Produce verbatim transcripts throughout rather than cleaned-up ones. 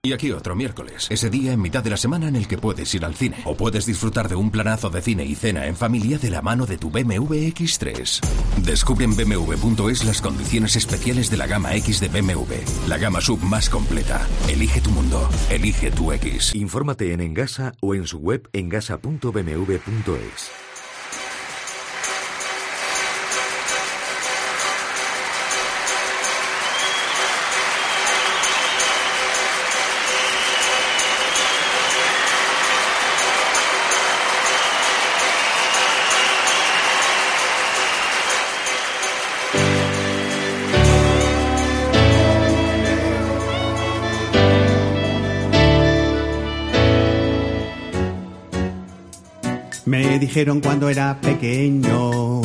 Y aquí otro miércoles, ese día en mitad de la semana en el que puedes ir al cine. O puedes disfrutar de un planazo de cine y cena en familia de la mano de tu B M W X tres. Descubre en B M W punto es las condiciones especiales de la gama X de B M W. La gama sub más completa. Elige tu mundo. Elige tu X. Infórmate en Engasa o en su web engasa punto b m w punto es. Me dijeron cuando era pequeño,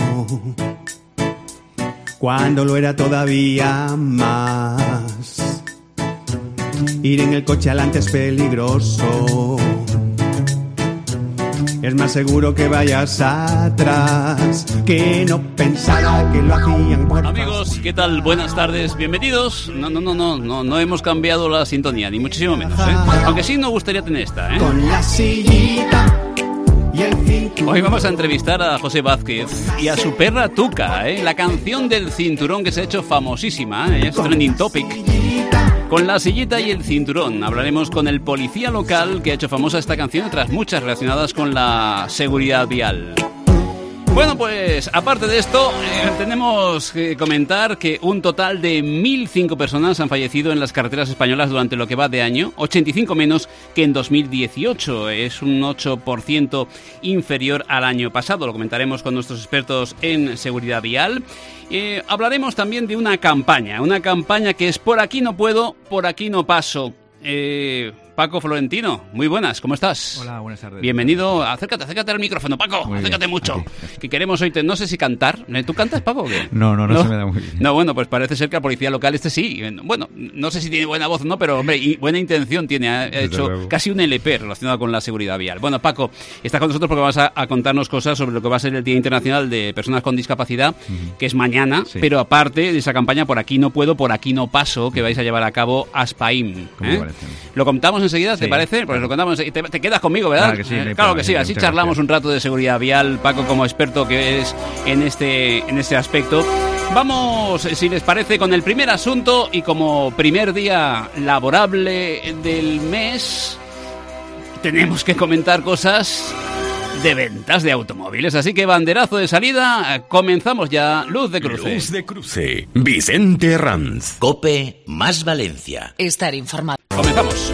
cuando lo era todavía más, ir en el coche adelante es peligroso, es más seguro que vayas atrás, que no pensara que lo hacían por... Amigos, ¿qué tal? Buenas tardes, bienvenidos. No, no, no, no, no, no hemos cambiado la sintonía, ni muchísimo menos, ¿eh? Aunque sí nos gustaría tener esta, ¿eh? Con la sillita. Hoy vamos a entrevistar a José Vázquez y a su perra Tuca, ¿eh? La canción del cinturón que se ha hecho famosísima, ¿eh? Es trending topic. Con la sillita y el cinturón hablaremos con el policía local que ha hecho famosa esta canción, otras muchas relacionadas con la seguridad vial. Bueno, pues aparte de esto, eh, tenemos que comentar que un total de mil cinco personas han fallecido en las carreteras españolas durante lo que va de año, ochenta y cinco menos que en dos mil dieciocho. Es un ocho por ciento inferior al año pasado. Lo comentaremos con nuestros expertos en seguridad vial. Eh, hablaremos también de una campaña, una campaña que es por aquí no puedo, por aquí no paso. Eh... Paco Florentino, muy buenas, ¿cómo estás? Hola, buenas tardes. Bienvenido, acércate, acércate al micrófono, Paco, muy acércate bien. Mucho. Aquí, aquí. Que queremos oírte, no sé si cantar. ¿Tú cantas, Paco, o qué? No, no, no, no se me da muy bien. No, bueno, pues parece ser que la policía local este sí. Bueno, no sé si tiene buena voz o no, pero hombre, y buena intención tiene. Ha hecho luego casi un L P relacionado con la seguridad vial. Bueno, Paco, estás con nosotros porque vas a, a contarnos cosas sobre lo que va a ser el Día Internacional de Personas con Discapacidad, uh-huh. que es mañana, sí. Pero aparte de esa campaña Por aquí no puedo, por aquí no paso, que vais a llevar a cabo Aspaim. ¿eh? Lo contamos enseguida, ¿te sí. parece? Pues lo contamos, te, te quedas conmigo, ¿verdad? Claro que sí, eh, claro que sí, así charlamos un rato de seguridad vial, Paco, como experto que es en este, en este aspecto. Vamos, si les parece, con el primer asunto y como primer día laborable del mes, tenemos que comentar cosas de ventas de automóviles, así que banderazo de salida, comenzamos ya. Luz de cruce. Luz de cruce. Vicente Herranz. COPE más Valencia. Estar informado. Comenzamos.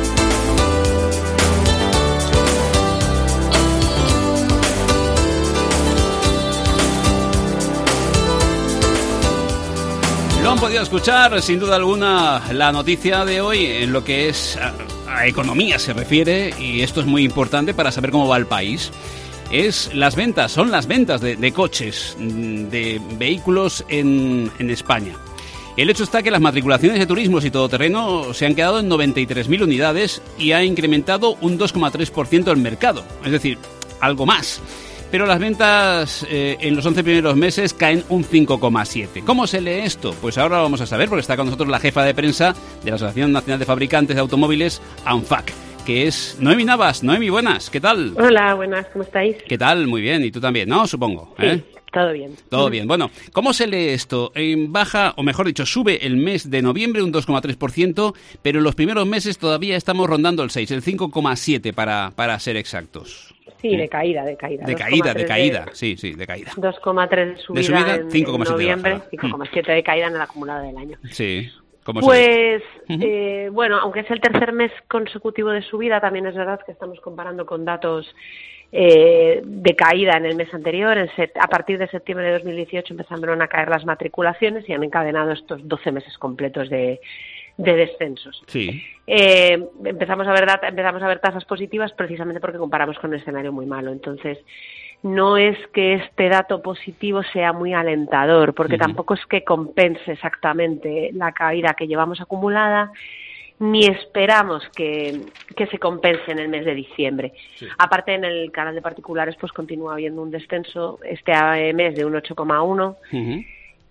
Lo han podido escuchar, sin duda alguna, la noticia de hoy en lo que es a, a economía se refiere, y esto es muy importante para saber cómo va el país. Es las ventas, son las ventas de, de coches, de vehículos en, en España. El hecho está que las matriculaciones de turismos y todoterreno se han quedado en noventa y tres mil unidades y ha incrementado un dos coma tres por ciento el mercado, es decir, algo más. Pero las ventas eh, en los once primeros meses caen un cinco coma siete. ¿Cómo se lee esto? Pues ahora lo vamos a saber porque está con nosotros la jefa de prensa de la Asociación Nacional de Fabricantes de Automóviles, ANFAC, que es Noemi Navas. Noemi, buenas, ¿qué tal? Hola, buenas, ¿cómo estáis? ¿Qué tal? Muy bien, y tú también, ¿no? Supongo. Sí, ¿eh? todo bien. Todo bien. Bueno, ¿cómo se lee esto? En baja, o mejor dicho, sube el mes de noviembre un dos coma tres por ciento, pero en los primeros meses todavía estamos rondando el seis, el cinco coma siete para, para ser exactos. Sí, de caída, de caída. De caída, de caída, de, sí, sí, de caída. dos coma tres de subida, de subida en, cinco coma siete en noviembre, de cinco coma siete de caída en el acumulado del año. Sí. ¿Cómo pues, uh-huh. eh, bueno, aunque es el tercer mes consecutivo de subida, también es verdad que estamos comparando con datos eh, de caída en el mes anterior. En set, a partir de septiembre de dos mil dieciocho empezaron a caer las matriculaciones y han encadenado estos doce meses completos de de descensos. Sí. Eh, empezamos a ver data, empezamos a ver tasas positivas precisamente porque comparamos con un escenario muy malo. Entonces, no es que este dato positivo sea muy alentador, porque uh-huh. tampoco es que compense exactamente la caída que llevamos acumulada, ni esperamos que, que se compense en el mes de diciembre. Sí. Aparte, en el canal de particulares pues continúa habiendo un descenso este mes de un ocho coma uno. Uh-huh.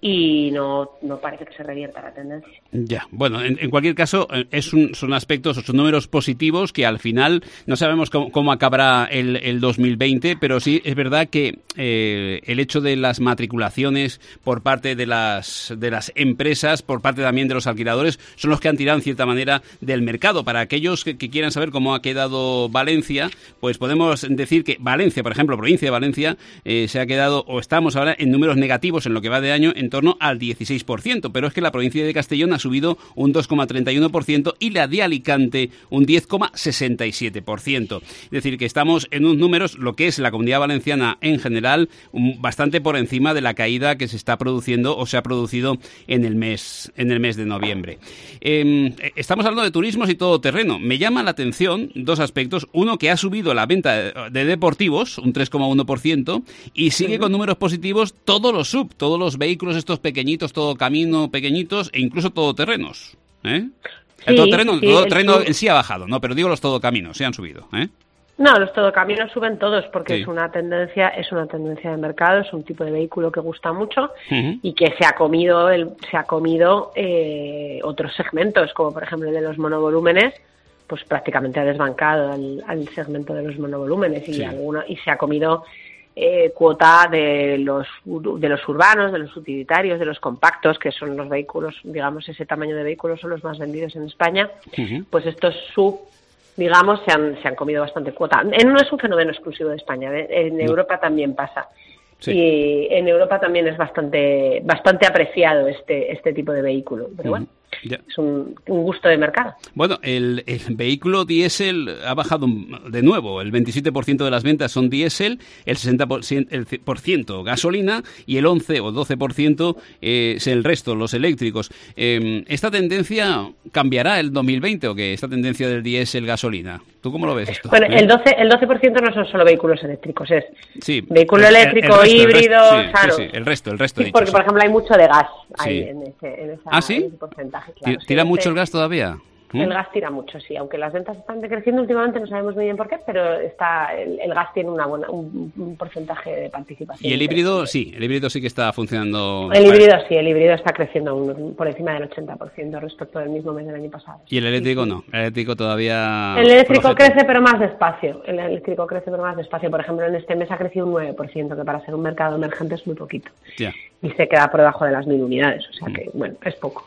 y no, no parece que se revierta la tendencia. Ya, bueno, en, en cualquier caso, es un, son aspectos, son números positivos que al final no sabemos cómo, cómo acabará el, el dos mil veinte, pero sí es verdad que eh, el hecho de las matriculaciones por parte de las, de las empresas, por parte también de los alquiladores, son los que han tirado en cierta manera del mercado. Para aquellos que, que quieran saber cómo ha quedado Valencia, pues podemos decir que Valencia, por ejemplo, provincia de Valencia, eh, se ha quedado, o estamos ahora en números negativos en lo que va de año, en torno al dieciséis por ciento, pero es que la provincia de Castellón ha subido un dos coma treinta y uno por ciento y la de Alicante un diez coma sesenta y siete por ciento. Es decir, que estamos en unos números, lo que es la Comunidad Valenciana en general, un, bastante por encima de la caída que se está produciendo o se ha producido en el mes, en el mes de noviembre. Eh, estamos hablando de turismos y todoterreno. Me llama la atención dos aspectos. Uno, que ha subido la venta de deportivos un tres coma uno por ciento y sigue con números positivos todos los sub, todos los vehículos estos pequeñitos, todo camino pequeñitos e incluso todoterrenos, ¿eh? Sí, el todoterreno, sí, todoterreno el... en sí ha bajado, no, pero digo los todocaminos, se han subido, ¿eh? No, los todocaminos suben todos porque sí. es una tendencia, es una tendencia de mercado, es un tipo de vehículo que gusta mucho uh-huh. y que se ha comido, el, se ha comido eh, otros segmentos, como por ejemplo el de los monovolúmenes, pues prácticamente ha desbancado al, al segmento de los monovolúmenes y sí. alguno y se ha comido Eh, cuota de los de los urbanos, de los utilitarios, de los compactos, que son los vehículos, digamos, ese tamaño de vehículos son los más vendidos en España, uh-huh. pues estos sub, digamos, se han se han comido bastante cuota. No es un fenómeno exclusivo de España, ¿eh? En no. Europa también pasa. Sí. Y en Europa también es bastante bastante apreciado este este tipo de vehículo, pero uh-huh. bueno. Ya. Es un, un gusto de mercado. Bueno, el, el vehículo diésel ha bajado de nuevo. El veintisiete por ciento de las ventas son diésel, el sesenta por ciento gasolina y el once o doce por ciento eh, es el resto, los eléctricos. Eh, ¿Esta tendencia cambiará el dos mil veinte o qué? ¿Esta tendencia del diésel gasolina? ¿Tú cómo lo ves esto? Bueno, ¿Eh? el doce el doce por ciento no son solo vehículos eléctricos, es sí, vehículo el, eléctrico, el resto, híbrido, el resto, sí, claro. Sí, sí, el resto, el resto. Sí, dicho, porque, sí. por ejemplo, hay mucho de gas ahí Sí. en, ese, en, esa, ¿Ah, sí? en ese porcentaje. Claro. ¿Tira sí, mucho este, el gas todavía? El gas tira mucho, sí. Aunque las ventas están decreciendo últimamente, no sabemos muy bien por qué, pero está el, el gas tiene una buena, un, un porcentaje de participación. Y el híbrido, sí, el híbrido sí que está funcionando. El híbrido sí, el híbrido está creciendo un, por encima del ochenta por ciento respecto del mismo mes del año pasado. ¿Y el eléctrico sí, sí. no? El eléctrico todavía... El eléctrico crece, pero más despacio. El eléctrico crece, pero más despacio. Por ejemplo, en este mes ha crecido un nueve por ciento, que para ser un mercado emergente es muy poquito. Ya. Y se queda por debajo de las mil unidades, o sea que, bueno, es poco.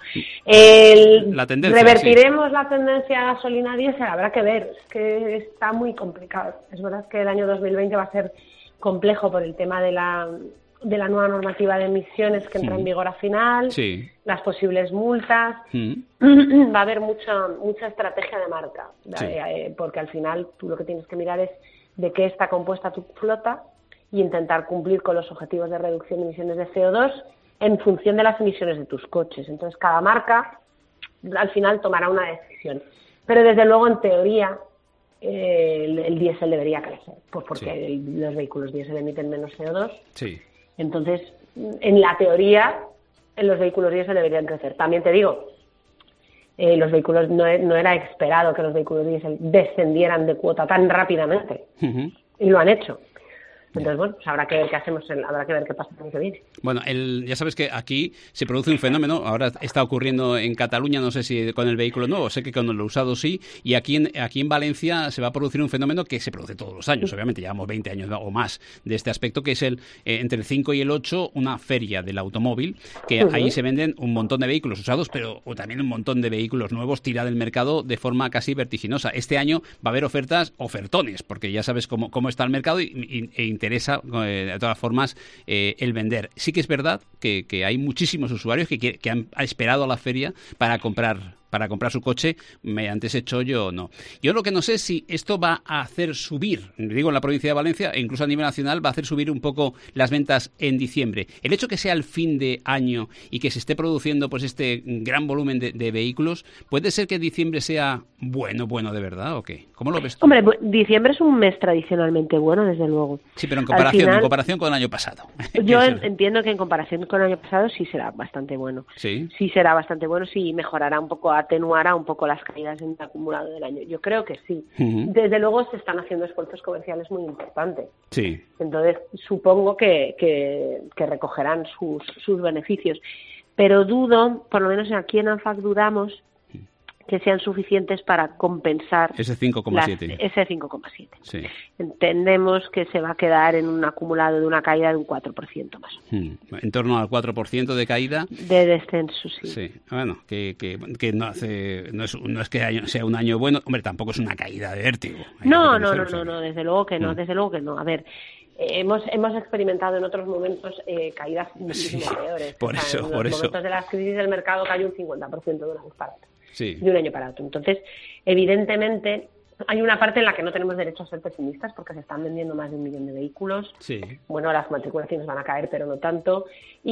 El, la tendencia, ¿Revertiremos sí. la tendencia a gasolina diésel? Habrá que ver, es que está muy complicado. Es verdad que el año dos mil veinte va a ser complejo por el tema de la, de la nueva normativa de emisiones que entra sí. en vigor a final, sí. las posibles multas. Sí. Va a haber mucha, mucha estrategia de marca, sí. eh, porque al final tú lo que tienes que mirar es de qué está compuesta tu flota y intentar cumplir con los objetivos de reducción de emisiones de C O dos en función de las emisiones de tus coches. Entonces, cada marca al final tomará una decisión. Pero, desde luego, en teoría, eh, el, el diésel debería crecer, pues porque sí. el, los vehículos diésel emiten menos C O dos. Sí. Entonces, en la teoría, en los vehículos diésel deberían crecer. También te digo, eh, los vehículos no, no era esperado que los vehículos diésel descendieran de cuota tan rápidamente. Uh-huh. Y lo han hecho. Entonces, bueno, pues habrá que ver qué hacemos, en, habrá que ver qué pasa el año que viene. Bueno, el, ya sabes que aquí se produce un fenómeno, ahora está ocurriendo en Cataluña, no sé si con el vehículo nuevo, sé que con el usado sí, y aquí en, aquí en Valencia se va a producir un fenómeno que se produce todos los años, obviamente, llevamos veinte años o más de este aspecto, que es el eh, entre el cinco y el ocho, una feria del automóvil, que uh-huh. ahí se venden un montón de vehículos usados, pero o también un montón de vehículos nuevos tirados del mercado de forma casi vertiginosa. Este año va a haber ofertas, ofertones, porque ya sabes cómo, cómo está el mercado y, y, e interesa... Eh, de todas formas, eh, el vender. Sí que es verdad que, que hay muchísimos usuarios que, que han esperado a la feria para comprar para comprar su coche mediante ese chollo o no. Yo lo que no sé es si esto va a hacer subir, digo en la provincia de Valencia, e incluso a nivel nacional, va a hacer subir un poco las ventas en diciembre. El hecho que sea el fin de año y que se esté produciendo pues este gran volumen de, de vehículos, ¿puede ser que diciembre sea bueno, bueno de verdad o qué? ¿Cómo lo ves tú? Hombre, diciembre es un mes tradicionalmente bueno, desde luego. Sí, pero en comparación, final, en comparación con el año pasado. Yo entiendo que en comparación con el año pasado sí será bastante bueno. Sí. Sí será bastante bueno, sí mejorará un poco a atenuará un poco las caídas en el acumulado del año. Yo creo que sí. Uh-huh. Desde luego se están haciendo esfuerzos comerciales muy importantes. Sí. Entonces supongo que, que, que recogerán sus, sus beneficios. Pero dudo, por lo menos aquí en ANFAC dudamos, que sean suficientes para compensar ese cinco coma siete. Ese cinco coma siete. Sí. Entendemos que se va a quedar en un acumulado de una caída de un cuatro por ciento más. Hmm. En torno al cuatro por ciento de caída. De descenso, sí. Sí. Bueno, que, que, que no hace no es, no es que sea un año bueno. Hombre, tampoco es una caída de vértigo. No, no, no, no, no, desde luego que no, no. desde luego que no. A ver, Eh, hemos hemos experimentado en otros momentos eh, caídas muchísimo sí, peores. Por o sea, eso, en por los eso. momentos de las crisis del mercado cayó un cincuenta por ciento de una vez para otra. Sí. De un año para otro. Entonces, evidentemente, hay una parte en la que no tenemos derecho a ser pesimistas porque se están vendiendo más de un millón de vehículos. Sí. Bueno, las matriculaciones van a caer, pero no tanto.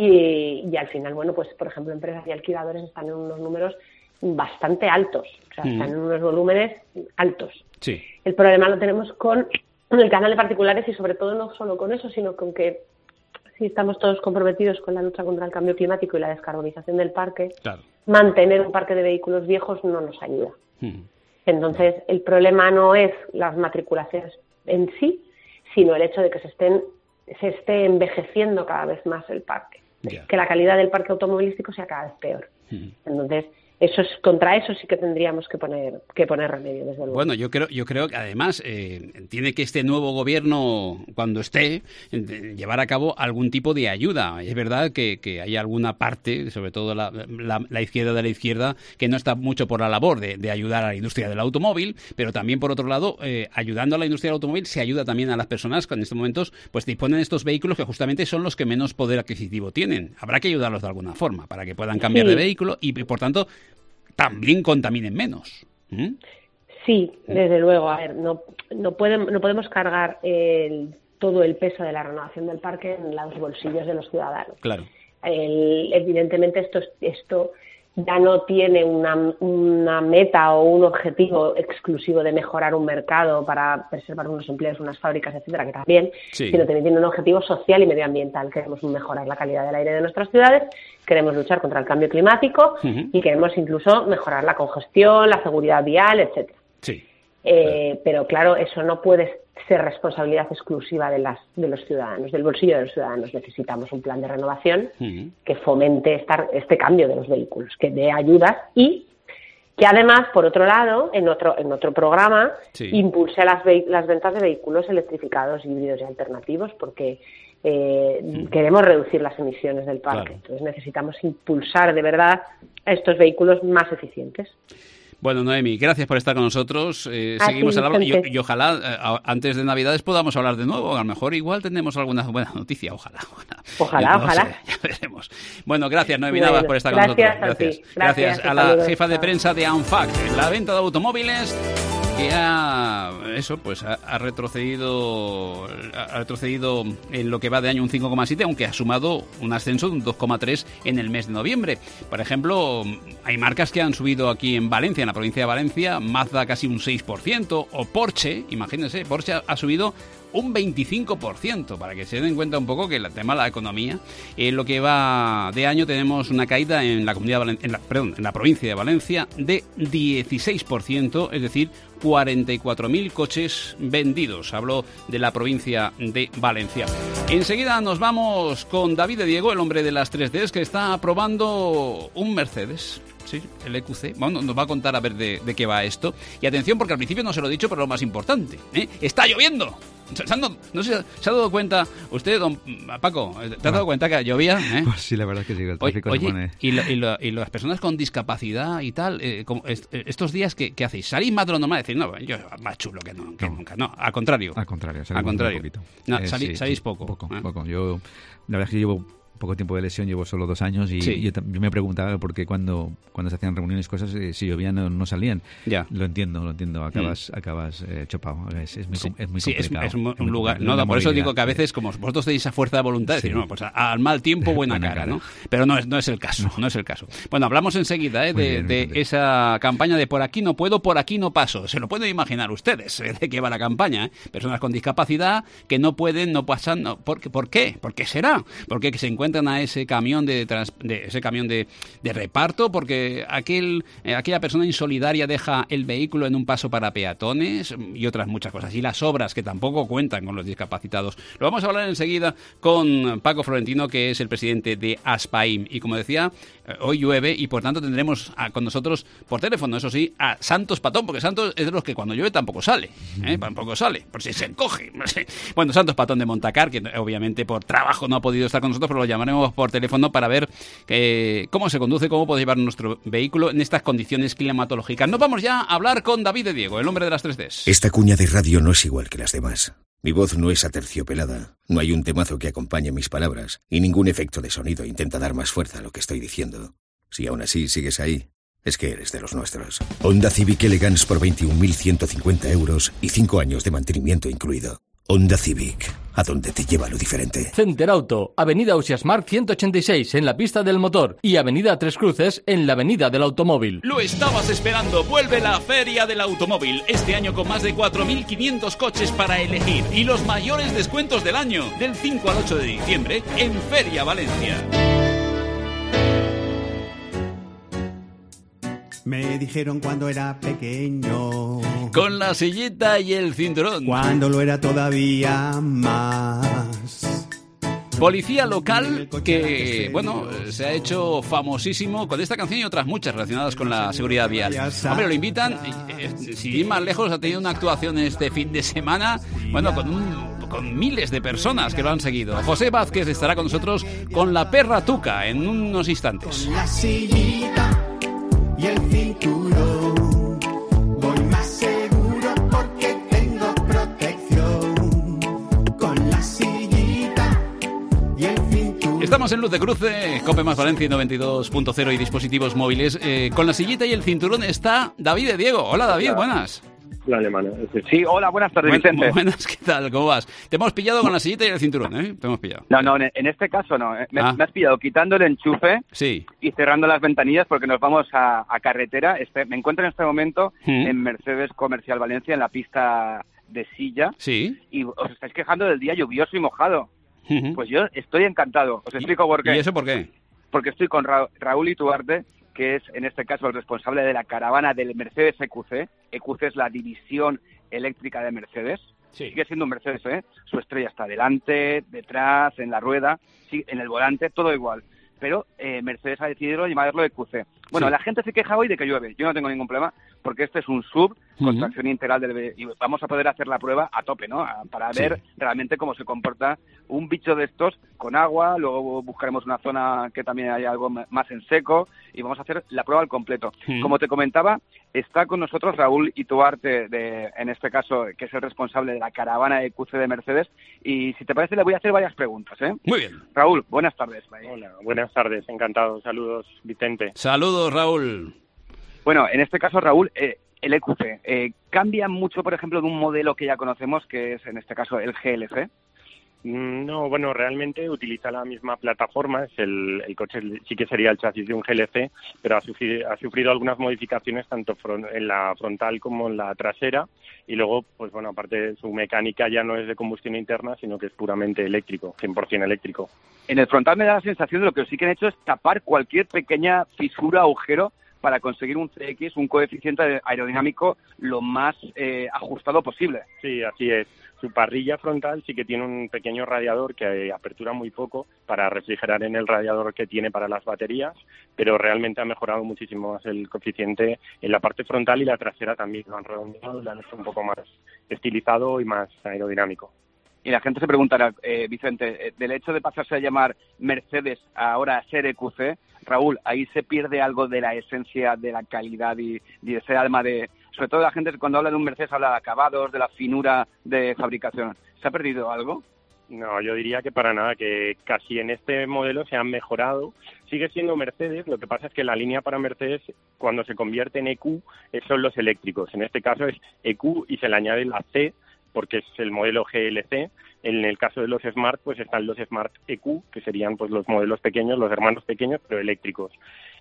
Y, y al final, bueno, pues por ejemplo, empresas y alquiladores están en unos números bastante altos. O sea, mm. están en unos volúmenes altos. Sí. El problema lo tenemos con el canal de particulares y sobre todo no solo con eso, sino con que si estamos todos comprometidos con la lucha contra el cambio climático y la descarbonización del parque, claro. mantener un parque de vehículos viejos no nos ayuda. Hmm. Entonces, el problema no es las matriculaciones en sí, sino el hecho de que se estén se esté envejeciendo cada vez más el parque, yeah. que la calidad del parque automovilístico sea cada vez peor. Hmm. Entonces, eso es, contra eso sí que tendríamos que poner que poner remedio, desde luego. Bueno, yo creo yo creo que además eh, tiene que este nuevo gobierno, cuando esté, eh, llevar a cabo algún tipo de ayuda. Es verdad que, que hay alguna parte, sobre todo la, la, la izquierda de la izquierda, que no está mucho por la labor de, de ayudar a la industria del automóvil, pero también, por otro lado, eh, ayudando a la industria del automóvil se ayuda también a las personas que en estos momentos pues disponen de estos vehículos que justamente son los que menos poder adquisitivo tienen. Habrá que ayudarlos de alguna forma para que puedan cambiar sí. de vehículo y, por tanto, también contaminen menos. ¿Mm? Sí, desde luego. A ver, no no podemos no podemos cargar el, todo el peso de la renovación del parque en los bolsillos de los ciudadanos. Claro. El, evidentemente esto esto ya no tiene una, una meta o un objetivo exclusivo de mejorar un mercado para preservar unos empleos, unas fábricas, etcétera, que también, sí. sino también tiene un objetivo social y medioambiental. Queremos mejorar la calidad del aire de nuestras ciudades, queremos luchar contra el cambio climático uh-huh. y queremos incluso mejorar la congestión, la seguridad vial, etcétera. Sí. Eh, pero claro, eso no puede ser responsabilidad exclusiva de las de los ciudadanos, del bolsillo de los ciudadanos. Necesitamos un plan de renovación uh-huh. que fomente esta, este cambio de los vehículos, que dé ayudas y que además, por otro lado, en otro en otro programa, sí. impulse las, ve- las ventas de vehículos electrificados, híbridos y alternativos, porque eh, uh-huh. queremos reducir las emisiones del parque. Claro. Entonces necesitamos impulsar de verdad a estos vehículos más eficientes. Bueno, Noemi, gracias por estar con nosotros. Eh, seguimos hablando y, y ojalá eh, antes de Navidades podamos hablar de nuevo. A lo mejor igual tenemos alguna buena noticia. Ojalá. Ojalá, no ojalá. Sé, ya veremos. Bueno, gracias, Noemi bueno, Navas, por estar con nosotros. Gracias. Gracias. Gracias, gracias a la jefa de prensa de ANFAC, en la venta de automóviles, que ha eso pues ha, ha retrocedido ha retrocedido en lo que va de año un cinco coma siete, aunque ha sumado un ascenso de un dos coma tres en el mes de noviembre. Por ejemplo, hay marcas que han subido aquí en Valencia, en la provincia de Valencia, Mazda casi un seis por ciento, o Porsche, imagínense, Porsche ha subido un veinticinco por ciento, para que se den cuenta un poco que el tema de la economía, en lo que va de año tenemos una caída en la comunidad Valen- en la, perdón, en la provincia de Valencia de dieciséis por ciento, es decir, cuarenta y cuatro mil coches vendidos. Hablo de la provincia de Valencia. Enseguida nos vamos con David de Diego, el hombre de las tres Ds, que está probando un Mercedes. Sí, el E Q C. Bueno, nos va a contar a ver de, de qué va esto. Y atención, porque al principio no se lo he dicho, pero lo más importante, ¿eh? ¡Está lloviendo! ¿Se han, no sé, ¿se ha dado cuenta usted, don Paco? ¿Te has dado cuenta que llovía? ¿Eh? Pues sí, la verdad es que sí, el tráfico Oye, se pone... y, lo, y, lo, y las personas con discapacidad y tal, eh, como est- estos días, ¿qué, ¿qué hacéis? ¿Salís más de lo normal? Decir, no, yo más chulo que, no, que no. nunca. No, al contrario. Al contrario, al contrario. Un poquito. No, eh, salí, sí, salís sí, poco. Poco, ¿eh? poco. Yo, la verdad es que llevo poco tiempo de lesión, llevo solo dos años y sí. yo, yo me preguntaba por qué cuando, cuando se hacían reuniones cosas, eh, si llovían no, no salían. Ya. Lo entiendo, lo entiendo. Acabas mm. acabas eh, chopado. Es, es muy, sí. es muy sí, complicado. Es, es un, un lugar... No, no, por eso digo que a veces, como vosotros tenéis esa fuerza de voluntad, sí. decir, no, pues al mal tiempo, buena, buena cara, cara, ¿no? Pero no es, no es el caso, no. no es el caso. Bueno, hablamos enseguida ¿eh? de, bien, de esa campaña de por aquí no puedo, por aquí no paso. Se lo pueden imaginar ustedes ¿eh? de qué va la campaña. ¿eh? Personas con discapacidad que no pueden, no pasan... No. ¿Por, ¿Por qué? ¿Por qué será? Porque se encuentran encuentran a ese camión de, trans, de ese camión de, de reparto, porque aquel eh, aquella persona insolidaria deja el vehículo en un paso para peatones y otras muchas cosas. Y las obras que tampoco cuentan con los discapacitados. Lo vamos a hablar enseguida con Paco Florentino, que es el presidente de ASPAIM. Y como decía, hoy llueve y por tanto tendremos a, con nosotros por teléfono, eso sí, a Santos Patón, porque Santos es de los que cuando llueve tampoco sale, ¿eh? tampoco sale, por si se encoge. Bueno, Santos Patón de Montacar, que obviamente por trabajo no ha podido estar con nosotros, pero lo llamaremos por teléfono para ver eh, cómo se conduce, cómo puede llevar nuestro vehículo en estas condiciones climatológicas. Nos vamos ya a hablar con David de Diego, el hombre de las tres Ds. Esta cuña de radio no es igual que las demás. Mi voz no es aterciopelada, no hay un temazo que acompañe mis palabras y ningún efecto de sonido intenta dar más fuerza a lo que estoy diciendo. Si aún así sigues ahí, es que eres de los nuestros. Honda Civic Elegance por veintiún mil ciento cincuenta euros y cinco años de mantenimiento incluido. Honda Civic, a donde te lleva lo diferente. Center Auto, Avenida Ausiasmark ciento ochenta y seis en la pista del motor y Avenida Tres Cruces en la Avenida del Automóvil. Lo estabas esperando, vuelve la Feria del Automóvil, este año con más de cuatro mil quinientos coches para elegir y los mayores descuentos del año, del cinco al ocho de diciembre en Feria Valencia. Me dijeron cuando era pequeño, con la sillita y el cinturón, cuando lo era todavía más. Policía local que, bueno, se ha hecho famosísimo con esta canción y otras muchas relacionadas con la seguridad vial. Hombre, lo invitan, sin ir más lejos, ha tenido una actuación este fin de semana, bueno, con un... con miles de personas que lo han seguido. José Vázquez estará con nosotros con La Perra Tuca en unos instantes. Con la sillita y el cinturón voy más seguro porque tengo protección. Con la sillita y el cinturón. Estamos en Luz de Cruce, Cope Más Valencia noventa y dos punto cero y dispositivos móviles. Eh, con la sillita y el cinturón está David de Diego. Hola David, hola. Buenas. La alemana. Sí, hola, buenas tardes, Buen, Vicente. Buenas, ¿qué tal? ¿Cómo vas? Te hemos pillado con la sillita y el cinturón, ¿eh? Te hemos pillado. No, no, en este caso no. Me, ah. me has pillado quitando el enchufe sí. y cerrando las ventanillas porque nos vamos a, a carretera. Este, me encuentro en este momento ¿Mm? en Mercedes Comercial Valencia, en la pista de Silla. Sí. Y os estáis quejando del día lluvioso y mojado. Uh-huh. Pues yo estoy encantado. Os explico por qué. ¿Y eso por qué? Porque estoy con Ra- Raúl Ituarte, que es en este caso el responsable de la caravana del Mercedes E Q C. E Q C es la división eléctrica de Mercedes. Sí. Sigue siendo un Mercedes, ¿eh? Su estrella está delante, detrás, en la rueda, sí, en el volante, todo igual. Pero eh, Mercedes ha decidido llamarlo E Q C. Bueno, sí. La gente se queja hoy de que llueve. Yo no tengo ningún problema porque este es un sub con uh-huh. tracción integral del, y vamos a poder hacer la prueba a tope, ¿no? A, para ver sí. realmente cómo se comporta un bicho de estos con agua. Luego buscaremos una zona que también haya algo más en seco y vamos a hacer la prueba al completo. Uh-huh. Como te comentaba, está con nosotros Raúl Ituarte, de, en este caso, que es el responsable de la caravana E Q C de Mercedes. Y si te parece, le voy a hacer varias preguntas, ¿eh? Muy bien. Raúl, buenas tardes. Hola, buenas tardes. Encantado. Saludos, Vicente. Saludos, Raúl. Bueno, en este caso, Raúl, eh, el E Q C eh, cambia mucho, por ejemplo, de un modelo que ya conocemos, que es, en este caso, el G L C. No, bueno, realmente utiliza la misma plataforma. Es el, el coche sí que sería el chasis de un G L C, pero ha sufrido, ha sufrido algunas modificaciones tanto front, en la frontal como en la trasera. Y luego, pues bueno, aparte su mecánica ya no es de combustión interna, sino que es puramente eléctrico, cien por ciento eléctrico. En el frontal me da la sensación de lo que sí que han hecho es tapar cualquier pequeña fisura, agujero, para conseguir un C X, un coeficiente aerodinámico lo más eh, ajustado posible. Sí, así es. Su parrilla frontal sí que tiene un pequeño radiador que apertura muy poco para refrigerar en el radiador que tiene para las baterías, pero realmente ha mejorado muchísimo más el coeficiente en la parte frontal y la trasera también. Lo han redondeado, lo han hecho un poco más estilizado y más aerodinámico. Y la gente se preguntará, eh, Vicente, del hecho de pasarse a llamar Mercedes a ahora a ser E Q C, Raúl, ahí se pierde algo de la esencia, de la calidad y, y de ese alma de... Sobre todo la gente cuando habla de un Mercedes habla de acabados, de la finura de fabricación. ¿Se ha perdido algo? No, yo diría que para nada, que casi en este modelo se han mejorado. Sigue siendo Mercedes, lo que pasa es que la línea para Mercedes, cuando se convierte en E Q, son los eléctricos. En este caso es E Q y se le añade la C, porque es el modelo G L C. En el caso de los Smart, pues están los Smart E Q, que serían pues los modelos pequeños, los hermanos pequeños, pero eléctricos.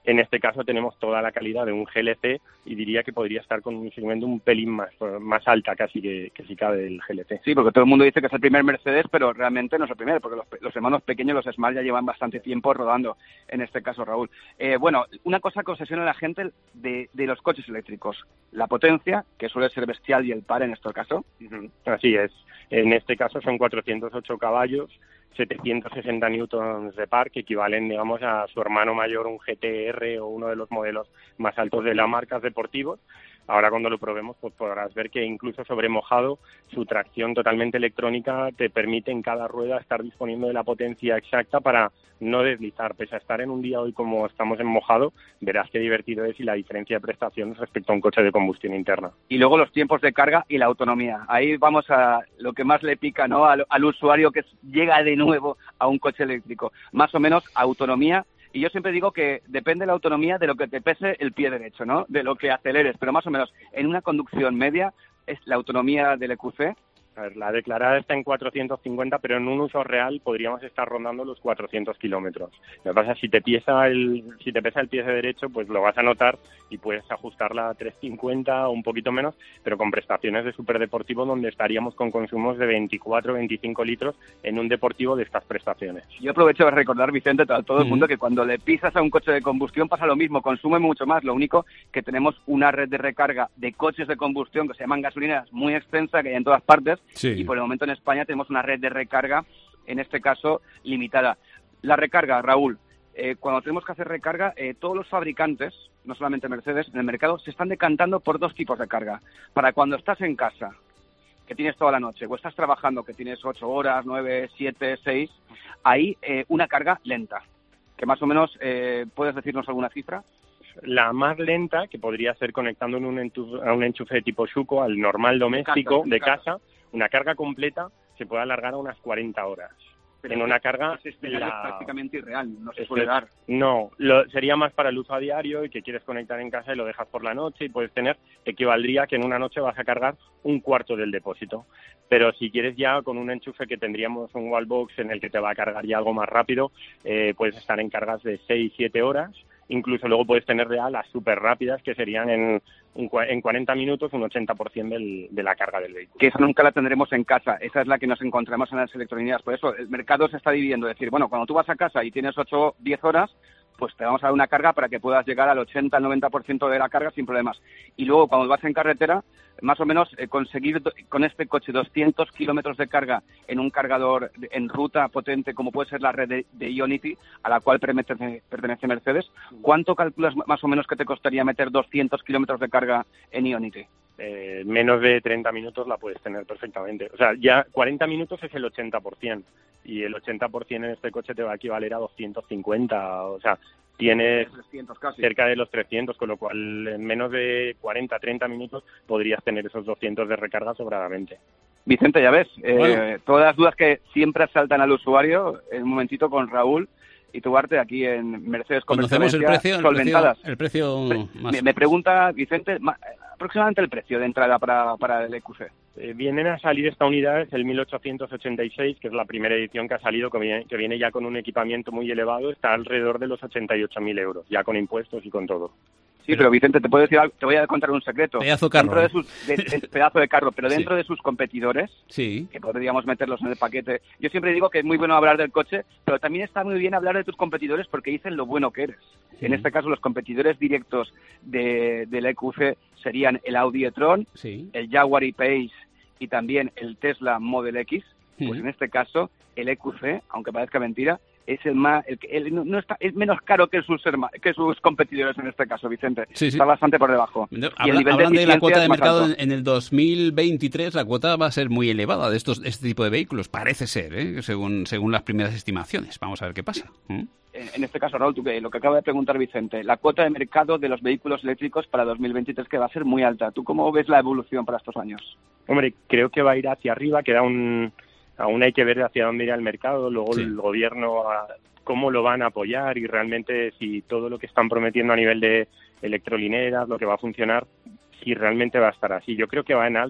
En este caso tenemos toda la calidad de un G L C y diría que podría estar con un segmento un pelín más, más alta casi que, que si cabe el G L C. Sí, porque todo el mundo dice que es el primer Mercedes, pero realmente no es el primer, porque los, los hermanos pequeños, los Smart, ya llevan bastante tiempo rodando, en este caso, Raúl. Eh, bueno, una cosa que obsesiona a la gente de, de los coches eléctricos, la potencia, que suele ser bestial, y el par en este caso. Uh-huh. Así es. En este caso son cuatrocientos ocho caballos, setecientos sesenta newtons de par, que equivalen, digamos, a su hermano mayor, un G T R o uno de los modelos más altos de la marca deportivos. Ahora cuando lo probemos pues podrás ver que incluso sobre mojado su tracción totalmente electrónica te permite en cada rueda estar disponiendo de la potencia exacta para no deslizar. Pese a estar en un día hoy como estamos en mojado, verás qué divertido es y la diferencia de prestaciones respecto a un coche de combustión interna. Y luego los tiempos de carga y la autonomía. Ahí vamos a lo que más le pica, ¿no?, al, al usuario que llega de nuevo a un coche eléctrico. Más o menos autonomía. Y yo siempre digo que depende la autonomía de lo que te pese el pie derecho, ¿no?, de lo que aceleres, pero más o menos en una conducción media es la autonomía del E Q C. A ver, la declarada está en cuatrocientos cincuenta, pero en un uso real podríamos estar rondando los cuatrocientos kilómetros. Lo que pasa es que si te pesa el, si te pesa el pie derecho, pues lo vas a notar y puedes ajustarla a trescientos cincuenta o un poquito menos, pero con prestaciones de superdeportivo donde estaríamos con consumos de veinticuatro, veinticinco litros en un deportivo de estas prestaciones. Yo aprovecho de recordar, Vicente, a todo el mundo que cuando le pisas a un coche de combustión pasa lo mismo, consume mucho más. Lo único que tenemos una red de recarga de coches de combustión que se llaman gasolineras muy extensa, que hay en todas partes. Sí. Y por el momento en España tenemos una red de recarga, en este caso, limitada. La recarga, Raúl, eh, cuando tenemos que hacer recarga, eh, todos los fabricantes, no solamente Mercedes, en el mercado se están decantando por dos tipos de carga. Para cuando estás en casa, que tienes toda la noche, o estás trabajando, que tienes ocho horas, nueve, siete, seis, ahí eh, una carga lenta, que más o menos, eh, ¿puedes decirnos alguna cifra? La más lenta, que podría ser conectando en un enchufe, a un enchufe de tipo Shuko, al normal doméstico de casa, de casa, una carga completa se puede alargar a unas cuarenta horas. Pero en una carga es la... prácticamente irreal, no se es suele dar. No, lo, sería más para el uso a diario y que quieres conectar en casa y lo dejas por la noche y puedes tener, equivaldría que en una noche vas a cargar un cuarto del depósito. Pero si quieres ya con un enchufe que tendríamos un wallbox en el que te va a cargar ya algo más rápido, eh, puedes estar en cargas de seis, siete horas. Incluso luego puedes tener ya las súper rápidas, que serían en, en cuarenta minutos un ochenta por ciento del, de la carga del vehículo. Que esa nunca la tendremos en casa, esa es la que nos encontramos en las electrolineras. Por eso el mercado se está dividiendo, es decir, bueno, cuando tú vas a casa y tienes ocho, diez horas, pues te vamos a dar una carga para que puedas llegar al ochenta, al noventa por ciento de la carga sin problemas. Y luego cuando vas en carretera, más o menos eh, conseguir do- con este coche doscientos kilómetros de carga en un cargador de- en ruta potente como puede ser la red de, de Ionity, a la cual pertenece, pertenece Mercedes, ¿cuánto calculas más o menos que te costaría meter doscientos kilómetros de carga en Ionity? Eh, menos de treinta minutos la puedes tener perfectamente. O sea, ya cuarenta minutos es el ochenta por ciento y el ochenta por ciento en este coche te va a equivaler a doscientos cincuenta, o sea, tienes trescientos casi. Cerca de los trescientos, con lo cual en menos de cuarenta, treinta minutos podrías tener esos doscientos de recarga sobradamente. Vicente, ya ves, eh, Bueno. todas las dudas que siempre asaltan al usuario, en un momentito con Raúl y Tuarte aquí en Mercedes Conocemos el precio, el solventadas. precio, el precio Pre- más... me, me pregunta Vicente, ma- aproximadamente el precio de entrada para, para el E Q C. Eh, vienen a salir esta unidad, es el mil ochocientos ochenta y seis, que es la primera edición que ha salido, que viene, que viene ya con un equipamiento muy elevado, está alrededor de los ochenta y ocho mil euros, ya con impuestos y con todo. Sí, pero Vicente, te puedo decir algo, te voy a contar un secreto. Pedazo carro. Dentro de sus, de, de- pedazo de carro, pero Sí. dentro de sus competidores, Sí. que podríamos meterlos en el paquete. Yo siempre digo que es muy bueno hablar del coche, pero también está muy bien hablar de tus competidores porque dicen lo bueno que eres. Sí. En este caso, los competidores directos de, del E Q C serían el Audi e-tron, Sí. el Jaguar E-Pace y también el Tesla Model X. Pues Sí. en este caso, el E Q C, aunque parezca mentira, es el más, el, que- el- no, no está, es menos caro que sus herma- que sus competidores en este caso, Vicente. Sí, sí. Está bastante por debajo. No, Y el habla- nivel hablan de la eficiencia cuota es de más mercado en, alto. en el dos mil veintitrés, la cuota va a ser muy elevada de estos este tipo de vehículos, parece ser, ¿eh? según según las primeras estimaciones. Vamos a ver qué pasa. ¿Mm? En, en este caso, Raúl, tú, que lo que acaba de preguntar Vicente, la cuota de mercado de los vehículos eléctricos para dos mil veintitrés que va a ser muy alta. ¿Tú cómo ves la evolución para estos años? Hombre, creo que va a ir hacia arriba, queda un, aún hay que ver hacia dónde irá el mercado, luego Sí. el gobierno a- cómo lo van a apoyar y realmente si todo lo que están prometiendo a nivel de electrolineras, lo que va a funcionar, si realmente va a estar así. Yo creo que va en alza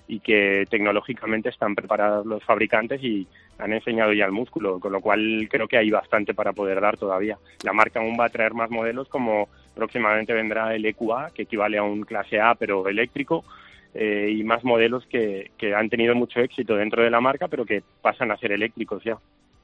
y que tecnológicamente están preparados los fabricantes y han enseñado ya el músculo, con lo cual creo que hay bastante para poder dar todavía. La marca aún va a traer más modelos, como próximamente vendrá el E Q A, que equivale a un clase A pero eléctrico, eh, y más modelos que, que han tenido mucho éxito dentro de la marca pero que pasan a ser eléctricos ya.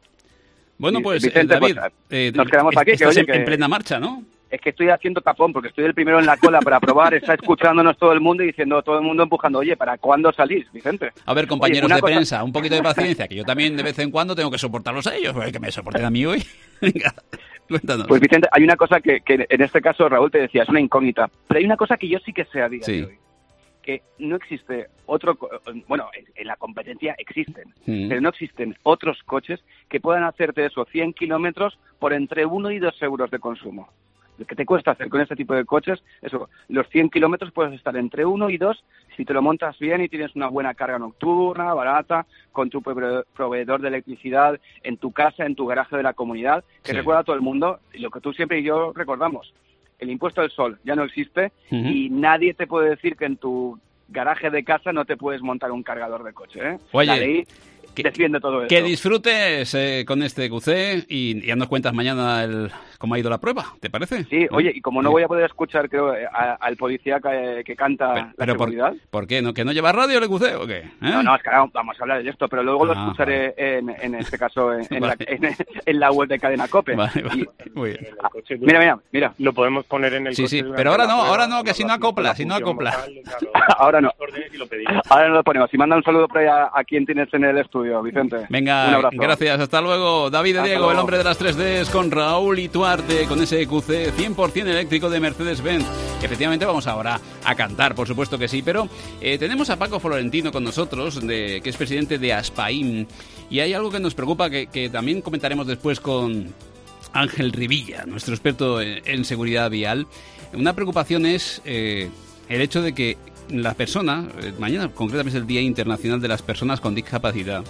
Bueno, pues Vicente, David, pues, eh, nos quedamos aquí, estás que, oye, en, que... en plena marcha, ¿no? Es que estoy haciendo tapón, porque estoy el primero en la cola para probar, está escuchándonos todo el mundo y diciendo, todo el mundo empujando, oye, ¿para cuándo salís, Vicente? A ver, compañeros Oye, de cosa... prensa, un poquito de paciencia, que yo también de vez en cuando tengo que soportarlos a ellos, que me soporten a mí hoy. Venga, cuéntanos. Pues Vicente, hay una cosa que, que en este caso Raúl te decía, es una incógnita, pero hay una cosa que yo sí que sé a día sí. de hoy, que no existe otro, bueno, en la competencia existen, mm. pero no existen otros coches que puedan hacerte eso, cien kilómetros por entre uno y dos euros de consumo. ¿Qué te cuesta hacer con este tipo de coches? Eso, los cien kilómetros puedes estar entre uno y dos si te lo montas bien y tienes una buena carga nocturna, barata, con tu proveedor de electricidad en tu casa, en tu garaje de la comunidad, que sí. Recuerda a todo el mundo, lo que tú siempre y yo recordamos, el impuesto del sol ya no existe uh-huh. y nadie te puede decir que en tu garaje de casa no te puedes montar un cargador de coche, ¿eh? Oye, la ley defiende todo eso. Que disfrutes eh, con este Q C y ya nos cuentas mañana el, cómo ha ido la prueba, ¿te parece? Sí, oye, y como no voy a poder escuchar, creo, a, al policía que, que canta pero, la pero seguridad... Por, ¿Por qué? ¿No, ¿Que no lleva radio el Q C o qué? ¿Eh? No, no, es que ahora vamos a hablar de esto, pero luego lo ah, escucharé vale. en, en este caso en, en, vale. la, en, en la web de Cadena COPE. Vale, vale. Y, muy bien. Ah, mira, mira, mira. Lo podemos poner en el sí, coche. Sí, pero ahora no, ahora no, que si no acopla, si no acopla. Ahora no. Ahora no lo ponemos. Y manda un saludo por ahí a, a quien tienes en el estudio, Vicente. Venga, gracias, hasta luego. David de Diego, el hombre de las tres Ds, con Raúl Ituarte, con ese Q C cien por ciento eléctrico de Mercedes-Benz. Efectivamente vamos ahora a cantar, por supuesto que sí, pero eh, tenemos a Paco Florentino con nosotros, de, que es presidente de Aspaim, y hay algo que nos preocupa, que, que también comentaremos después con Ángel Rivilla, nuestro experto en, en seguridad vial. Una preocupación es eh, el hecho de que las personas, eh, mañana concretamente es el Día Internacional de las Personas con Discapacidad,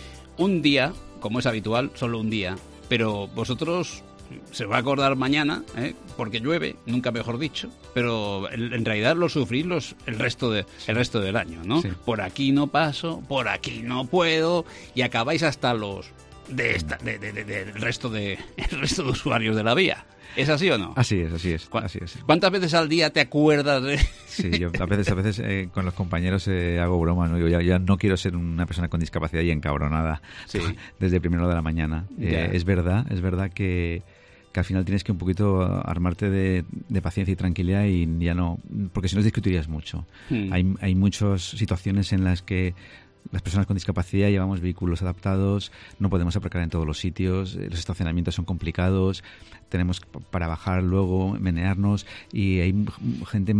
un día, como es habitual, solo un día, pero vosotros se va a acordar mañana, ¿eh? Porque llueve, nunca mejor dicho, pero en, en realidad lo sufrís los, el resto de el resto del año, ¿no? Sí. Por aquí no paso, por aquí no puedo, y acabáis hasta los de esta, de, de, de, de, del resto de el resto de usuarios de la vía. ¿Es así o no? Así es, así es. Así es. ¿Cuántas veces al día te acuerdas de...? Sí, yo a veces, a veces eh, con los compañeros eh, hago broma, ¿no? Yo ya, ya no quiero ser una persona con discapacidad y encabronada sí. desde primero de la mañana. Eh, es verdad, es verdad que, que al final tienes que un poquito armarte de, de paciencia y tranquilidad y ya no... Porque si no discutirías mucho. Hmm. Hay, hay muchas situaciones en las que las personas con discapacidad llevamos vehículos adaptados, no podemos aparcar en todos los sitios, los estacionamientos son complicados, tenemos para bajar luego, menearnos, y hay gente...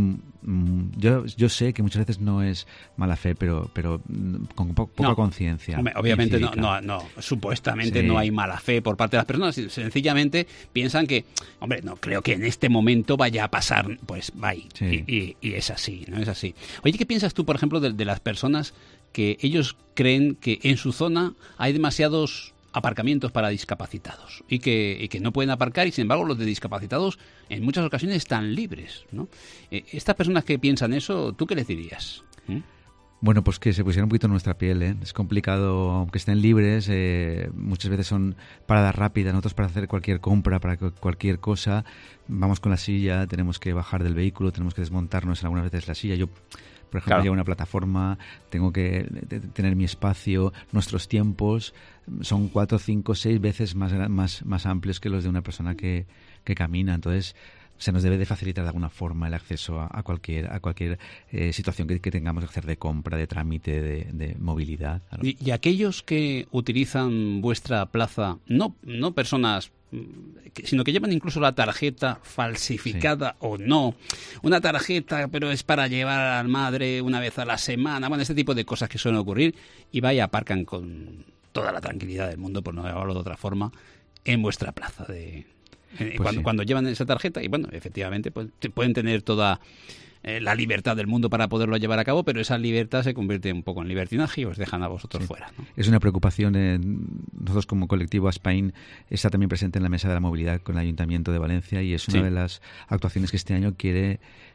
Yo, yo sé que muchas veces no es mala fe, pero pero con po- poca no, conciencia. Obviamente no, no, no, supuestamente sí. no hay mala fe por parte de las personas, sencillamente piensan que, hombre, no creo que en este momento vaya a pasar, pues vaya, sí. y, y, y es así, ¿no es así? Oye, ¿qué piensas tú, por ejemplo, de, de las personas que ellos creen que en su zona hay demasiados aparcamientos para discapacitados y que, y que no pueden aparcar, y sin embargo los de discapacitados en muchas ocasiones están libres, ¿no? Eh, estas personas que piensan eso, ¿tú qué les dirías? ¿Mm? Bueno, pues que se pusieran un poquito en nuestra piel, ¿eh? Es complicado, aunque estén libres, eh, muchas veces son paradas rápidas, nosotros para hacer cualquier compra, para cualquier cosa, vamos con la silla, tenemos que bajar del vehículo, tenemos que desmontarnos en algunas veces la silla. Yo, por ejemplo, claro. llevo una plataforma, tengo que tener mi espacio, nuestros tiempos son cuatro, cinco, seis veces más, más, más amplios que los de una persona que, que camina. Entonces, se nos debe de facilitar de alguna forma el acceso a, a cualquier a cualquier eh, situación que, que tengamos que hacer de compra, de trámite, de, de movilidad. Claro. Y, y aquellos que utilizan vuestra plaza, no, no personas, sino que llevan incluso la tarjeta falsificada sí. o no, una tarjeta pero es para llevar a la madre una vez a la semana, bueno, este tipo de cosas que suelen ocurrir, y vaya, aparcan con toda la tranquilidad del mundo, por no hablarlo de otra forma, en vuestra plaza de... Pues cuando, sí. cuando llevan esa tarjeta, y bueno, efectivamente pues pueden tener toda eh, la libertad del mundo para poderlo llevar a cabo, pero esa libertad se convierte un poco en libertinaje y os dejan a vosotros sí. fuera, ¿no? Es una preocupación. Eh, nosotros como colectivo Aspaim está también presente en la Mesa de la Movilidad con el Ayuntamiento de Valencia, y es una sí. de las actuaciones que este año quiere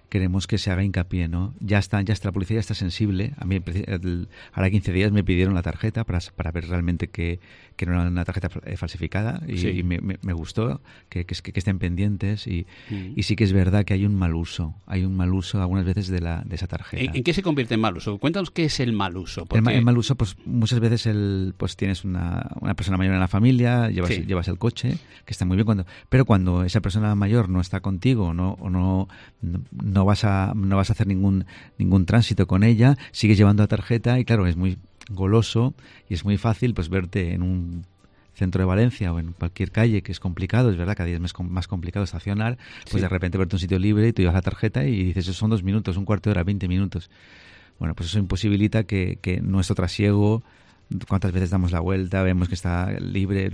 queremos que se haga hincapié, ¿no? Ya está, ya está, la policía ya está sensible. A mí, el, ahora quince días me pidieron la tarjeta para, para ver realmente que, que no era una tarjeta falsificada y, sí. y me, me, me gustó que, que, que estén pendientes y, mm. y sí que es verdad que hay un mal uso, hay un mal uso algunas veces de, la, de esa tarjeta. ¿En, ¿En qué se convierte en mal uso? Cuéntanos qué es el mal uso. Porque... El, el mal uso, pues muchas veces el, pues tienes una, una persona mayor en la familia, llevas, sí. llevas el coche, que está muy bien, cuando, pero cuando esa persona mayor no está contigo, no, o no, no, no vas a no vas a hacer ningún ningún tránsito con ella, sigues llevando la tarjeta y claro, es muy goloso y es muy fácil pues verte en un centro de Valencia o en cualquier calle, que es complicado, es verdad, cada día es más, más complicado estacionar, pues sí. de repente verte un sitio libre y tú llevas la tarjeta y dices, eso son dos minutos, un cuarto de hora, veinte minutos. Bueno, pues eso imposibilita que, que nuestro trasiego, cuántas veces damos la vuelta, vemos que está libre,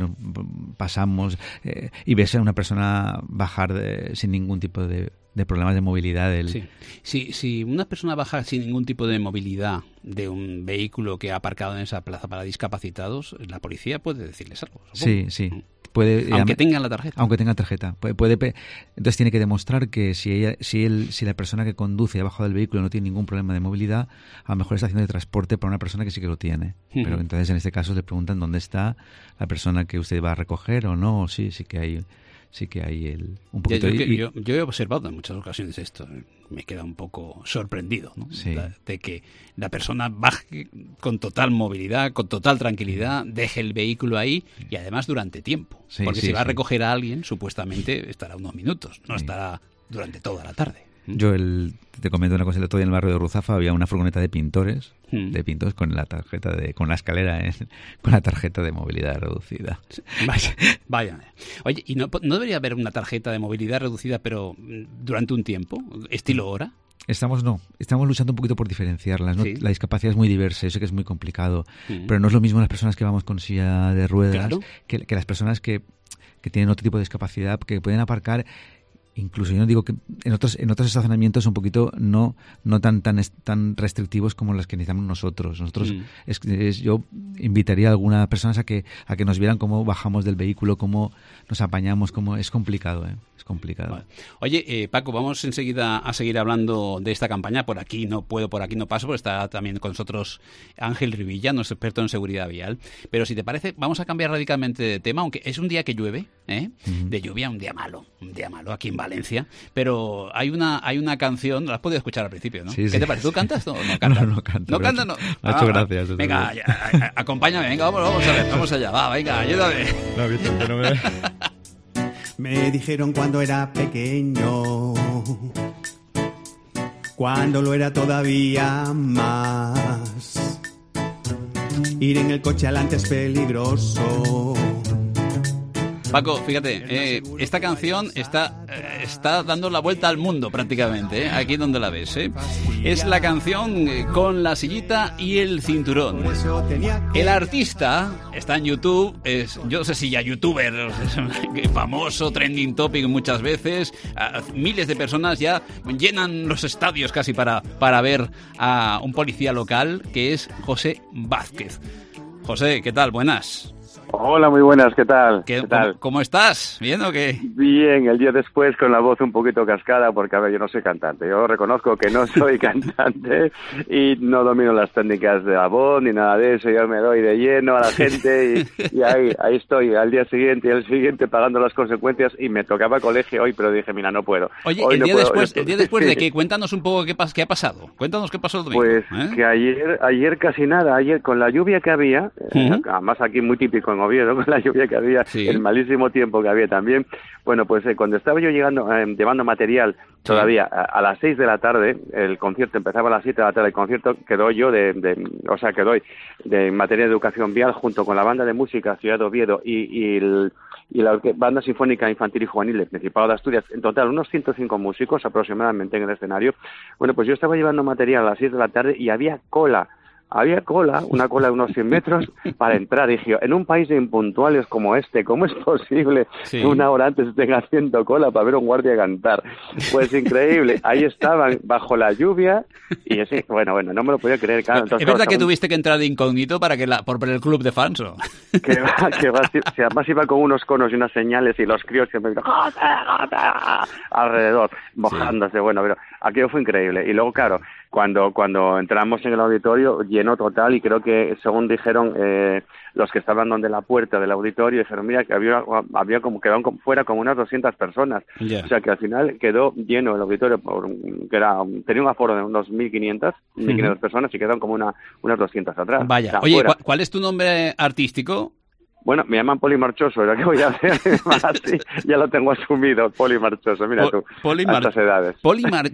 pasamos eh, y ves a una persona bajar de, sin ningún tipo de, de problemas de movilidad. Del... Sí. Si, si una persona baja sin ningún tipo de movilidad de un vehículo que ha aparcado en esa plaza para discapacitados, la policía puede decirles algo, supongo. Sí, sí. Puede, aunque eh, tengan la tarjeta. Aunque tenga tarjeta. Puede, puede, entonces tiene que demostrar que si ella, si él, si la persona que conduce abajo del vehículo no tiene ningún problema de movilidad, a lo mejor está haciendo de transporte para una persona que sí que lo tiene. Uh-huh. Pero entonces en este caso le preguntan dónde está la persona que usted va a recoger o no. Sí, sí que hay... sí que hay el un poquito yo, yo, y, yo, yo he observado en muchas ocasiones esto, me queda un poco sorprendido, ¿no? Sí. La, de que la persona baje con total movilidad, con total tranquilidad, deje el vehículo ahí y además durante tiempo, sí, porque sí, si va sí. a recoger a alguien supuestamente estará unos minutos, no sí. estará durante toda la tarde. Yo el, te comento una cosa, el otro día en el barrio de Ruzafa había una furgoneta de pintores, mm. de pintores con la tarjeta de, con la escalera, en, con la tarjeta de movilidad reducida. Vaya, vaya. Oye, ¿y no, no debería haber una tarjeta de movilidad reducida, pero durante un tiempo, estilo hora? Estamos no, estamos luchando un poquito por diferenciarlas, ¿no? ¿Sí? La discapacidad es muy diversa, yo sé que es muy complicado, mm. pero no es lo mismo las personas que vamos con silla de ruedas claro. que, que las personas que, que tienen otro tipo de discapacidad, que pueden aparcar. Incluso yo no digo que en otros en otros estacionamientos un poquito no no tan tan tan restrictivos como los que necesitamos nosotros. Nosotros mm. es, es, yo invitaría a algunas personas a que a que nos vieran cómo bajamos del vehículo, cómo nos apañamos, cómo es complicado, ¿eh? Es complicado. Vale. Oye, eh, Paco, vamos enseguida a seguir hablando de esta campaña. Por aquí no puedo, por aquí no paso, porque está también con nosotros Ángel Rivilla, nuestro experto en seguridad vial. Pero si te parece, vamos a cambiar radicalmente de tema, aunque es un día que llueve, ¿eh? Mm. De lluvia, un día malo, un día malo aquí en Valencia, pero hay una hay una canción, la has podido escuchar al principio, ¿no? Sí, ¿Qué sí. te parece? ¿Tú cantas? No, no cantas. No, no canto. No cantas, no. Me ha hecho ah, gracias. Venga, ya, a, a, acompáñame, venga, vamos, vamos a ver, vamos allá, va, venga, ayúdame. No, Vicente, no me... Me dijeron cuando era pequeño, cuando lo era todavía más, ir en el coche adelante es peligroso. Paco, fíjate, eh, esta canción está, eh, está dando la vuelta al mundo prácticamente, eh, aquí donde la ves. Eh. Es la canción eh, con la sillita y el cinturón. El artista está en YouTube, es, yo no sé si ya youtuber, es famoso, trending topic muchas veces, uh, miles de personas ya llenan los estadios casi para, para ver a un policía local que es José Vázquez. José, ¿qué tal? Buenas. Hola, muy buenas, ¿qué tal? ¿Qué, ¿Qué tal? ¿Cómo, ¿Cómo estás? ¿Bien o qué? Bien, el día después con la voz un poquito cascada porque, a ver, yo no soy cantante. Yo reconozco que no soy cantante y no domino las técnicas de la voz ni nada de eso. Yo me doy de lleno a la gente y, y ahí, ahí estoy, al día siguiente y al siguiente pagando las consecuencias y me tocaba colegio hoy, pero dije, mira, no puedo. Oye, hoy el, no día puedo. Después, el día después de qué, cuéntanos un poco qué, pas, qué ha pasado. Cuéntanos qué pasó el domingo. Pues ¿eh? que ayer, ayer casi nada, ayer con la lluvia que había, uh-huh. eh, además aquí muy típico en Oviedo, con la lluvia que había, sí. el malísimo tiempo que había también. Bueno, pues eh, cuando estaba yo llegando, eh, llevando material todavía sí. a, a las seis de la tarde, el concierto empezaba a las siete de la tarde, el concierto que doy yo de, de o sea, que doy de materia de educación vial junto con la banda de música Ciudad de Oviedo y, y, el, y la banda sinfónica infantil y juvenil del Principado de Asturias, en total unos ciento cinco músicos aproximadamente en el escenario. Bueno, pues yo estaba llevando material a las seis de la tarde y había cola había cola, una cola de unos cien metros para entrar. Y dije, en un país de impuntuales como este, ¿cómo es posible sí. que una hora antes estén haciendo cola para ver a un guardia cantar? Pues increíble. Ahí estaban, bajo la lluvia, y ese, bueno, bueno, no me lo podía creer. Claro, entonces, ¿Es verdad claro, que un... tuviste que entrar de incógnito para que la, por, por el club de fans? ¿O? Que va, que va, si, si además iba con unos conos y unas señales y los críos que me alrededor, mojándose, sí. bueno, pero aquello fue increíble. Y luego, claro, cuando cuando entramos en el auditorio, lleno total, y creo que, según dijeron eh, los que estaban donde la puerta del auditorio, dijeron, mira, que había, había como quedaron fuera como unas doscientas personas. Yeah. O sea, que al final quedó lleno el auditorio, por, que era tenía un aforo de unos mil quinientas uh-huh. personas, y quedaron como una, unas doscientas atrás. Vaya. O sea, oye, ¿cuál, ¿cuál es tu nombre artístico? Bueno, me llaman Polimarchoso, ¿verdad? ¿Qué voy a hacer? Así, ya lo tengo asumido, Polimarchoso, mira tú, Polimar... a estas edades. Polimar...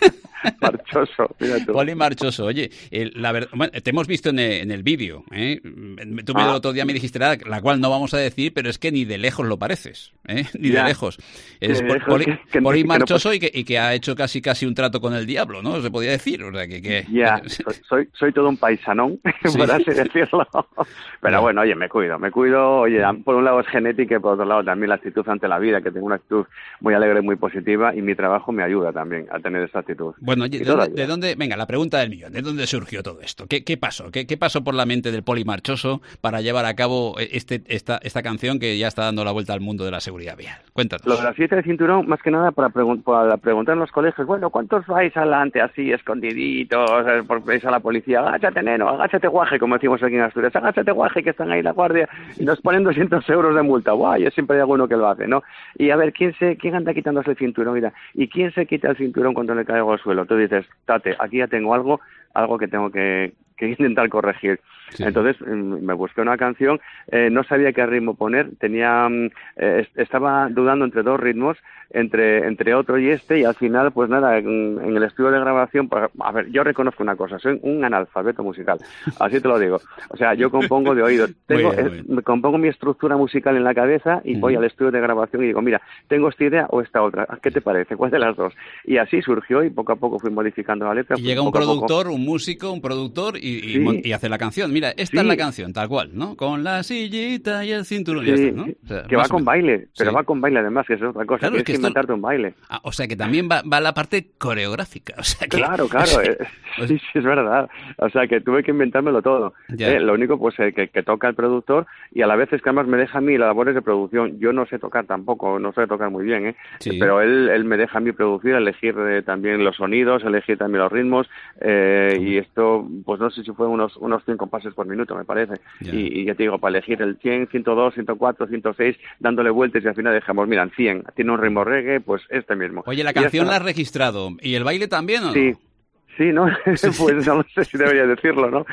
Marchoso, mira tú. Polimarchoso, oye, eh, la verdad, bueno, te hemos visto en el, en el vídeo, ¿eh? Tú ah. el otro día me dijiste la, la cual no vamos a decir, pero es que ni de lejos lo pareces, ¿eh? Ni ya. de lejos. Es poli, poli, que, que, Polimarchoso que no, y, que, y que ha hecho casi casi un trato con el diablo, ¿no? Se podía decir, o sea, que... que... Ya, soy, soy todo un paisanón, ¿sí? por así decirlo. Pero ya. bueno, oye, me cuido, me cuido, oye, por un lado es genética y por otro lado también la actitud ante la vida, que tengo una actitud muy alegre, muy positiva, y mi trabajo me ayuda también a tener esa actitud. Bueno, oye, ¿de dónde, ¿de dónde, venga, la pregunta del millón, ¿de dónde surgió todo esto? ¿Qué, qué pasó? ¿Qué, ¿Qué pasó por la mente del Polimarchoso para llevar a cabo este, esta, esta canción que ya está dando la vuelta al mundo de la seguridad vial? Cuéntanos. Lo de la fiesta de cinturón, más que nada para, pregun para preguntar en los colegios, bueno, ¿cuántos vais adelante así, escondiditos, veis a la policía? Agáchate, neno, agáchate, guaje, como decimos aquí en Asturias, agáchate, guaje, que están ahí la guardia, y nos ponen doscientos euros de multa. Guay, wow, siempre hay alguno que lo hace, ¿no? Y a ver, ¿quién se quién anda quitándose el cinturón? Mira, ¿y quién se quita el cinturón cuando le caigo al suelo? Tú dices, tate, aquí ya tengo algo, algo que tengo que, que intentar corregir. Sí. Entonces me busqué una canción, eh, no sabía qué ritmo poner, tenía eh, estaba dudando entre dos ritmos, entre entre otro y este, y al final, pues nada, en, en el estudio de grabación, pues, a ver, yo reconozco una cosa, soy un analfabeto musical, así te lo digo. O sea, yo compongo de oído, tengo, bien, bien. Eh, compongo mi estructura musical en la cabeza y uh-huh. voy al estudio de grabación y digo, mira, tengo esta idea o esta otra, ¿qué te parece? ¿Cuál de las dos? Y así surgió, y poco a poco fui modificando la letra. Y llega un productor, poco... un músico, un productor y, sí. y, y hace la canción. Mira, esta sí. es la canción, tal cual, ¿no? Con la sillita y el cinturón. Sí, y ya está, ¿no? O sea, que va con baile, pero sí. va con baile además, que es otra cosa. Claro, Tienes es que que esto... inventarte un baile. Ah, o sea, que también va, va la parte coreográfica. O sea, que... Claro, claro. O sea, eh, sí, sí, es verdad. O sea, que tuve que inventármelo todo. Eh, lo único, pues, eh, que, que toca el productor, y a la vez es que además me deja a mí las labores de producción. Yo no sé tocar tampoco, no sé tocar muy bien, ¿eh? Sí. Pero él, él me deja a mí producir, elegir eh, también los sonidos, elegir también los ritmos, eh, sí. y esto, pues no sé si fue unos unos cinco pases por minuto, me parece. Yeah. Y, y ya te digo, para elegir el cien, ciento dos, ciento cuatro, ciento seis, dándole vueltas, y al final dejamos, mira, cien, tiene un ritmo reggae, pues este mismo. Oye, la canción la has registrado, ¿y el baile también o no? Sí. Sí, ¿no? Pues no sé si debería decirlo, ¿no?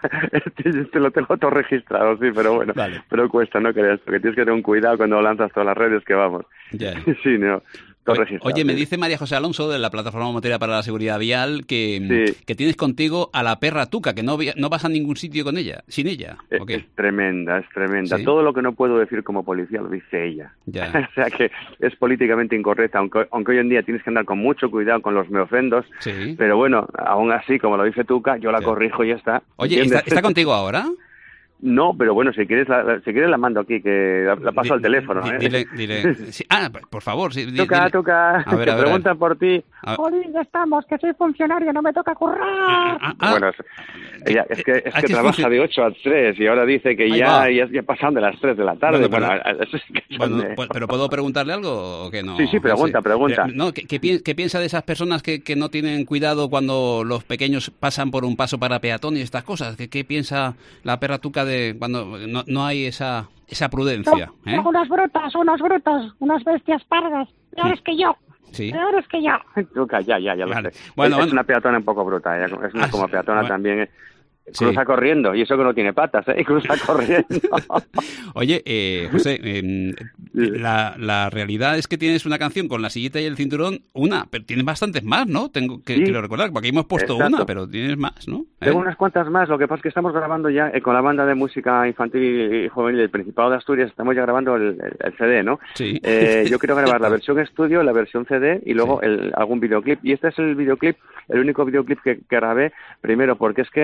Este, este lo tengo todo registrado, sí, pero bueno, vale. Pero cuesta, no creas, porque tienes que tener un cuidado cuando lanzas todas las redes, que vamos. Yeah. Sí, no. Oye, oye, me dice María José Alonso de la Plataforma Motoria para la Seguridad Vial que, sí. que tienes contigo a la perra Tuca, que no, no vas a ningún sitio con ella, sin ella. Es, es tremenda, es tremenda. ¿Sí? Todo lo que no puedo decir como policía lo dice ella. Ya. O sea que es políticamente incorrecta, aunque, aunque hoy en día tienes que andar con mucho cuidado con los me ofendos. Sí. Pero bueno, aún así, como lo dice Tuca, yo la sí. corrijo y ya está. Oye, ¿está, ¿está contigo ahora? No, pero bueno, si quieres la, si quieres la mando aquí, que la, la paso di, al teléfono. Di, ¿eh? Dile, dile. Sí. Ah, por favor. Sí, toca, dile. toca. A ver, te a ver, preguntan por ti. Jolín, ya estamos, que soy funcionario, no me toca currar. Ah, ah, bueno, es, ella, es que, es que trabaja de ocho a tres y ahora dice que ya, ya, ya pasan de las tres de la tarde. Bueno, bueno, bueno, eso es que bueno de... pero ¿puedo preguntarle algo o qué no? Sí, sí, pregunta, no sé. pregunta. No, ¿qué, qué, ¿Qué piensa de esas personas que, que no tienen cuidado cuando los pequeños pasan por un paso para peatón y estas cosas? ¿Qué, qué piensa la perra Tuca de cuando no, no hay esa esa prudencia? No, ¿eh? Unas brutas, unos brutos, unas bestias pardas, peores sí. que yo. Sí. Peores que yo. Tuca, ya, ya, ya lo vale. sé. Bueno, es, bueno. es una peatona un poco bruta, ella, es una ah, como peatona bueno. también. Cruza sí. corriendo, y eso que no tiene patas, ¿eh? Y cruza corriendo. Oye, eh, José, eh, la, la realidad es que tienes una canción con la sillita y el cinturón, una, pero tienes bastantes más, ¿no? Tengo que sí. quiero recordar, porque aquí hemos puesto Exacto. una, pero tienes más, ¿no? ¿Eh? Tengo unas cuantas más, lo que pasa es que estamos grabando ya eh, con la banda de música infantil y juvenil del Principado de Asturias, estamos ya grabando el, el, el C D, ¿no? Sí. Eh, yo quiero grabar la versión estudio, la versión C D y luego sí. el, algún videoclip, y este es el videoclip, el único videoclip que, que grabé, primero porque es que eh,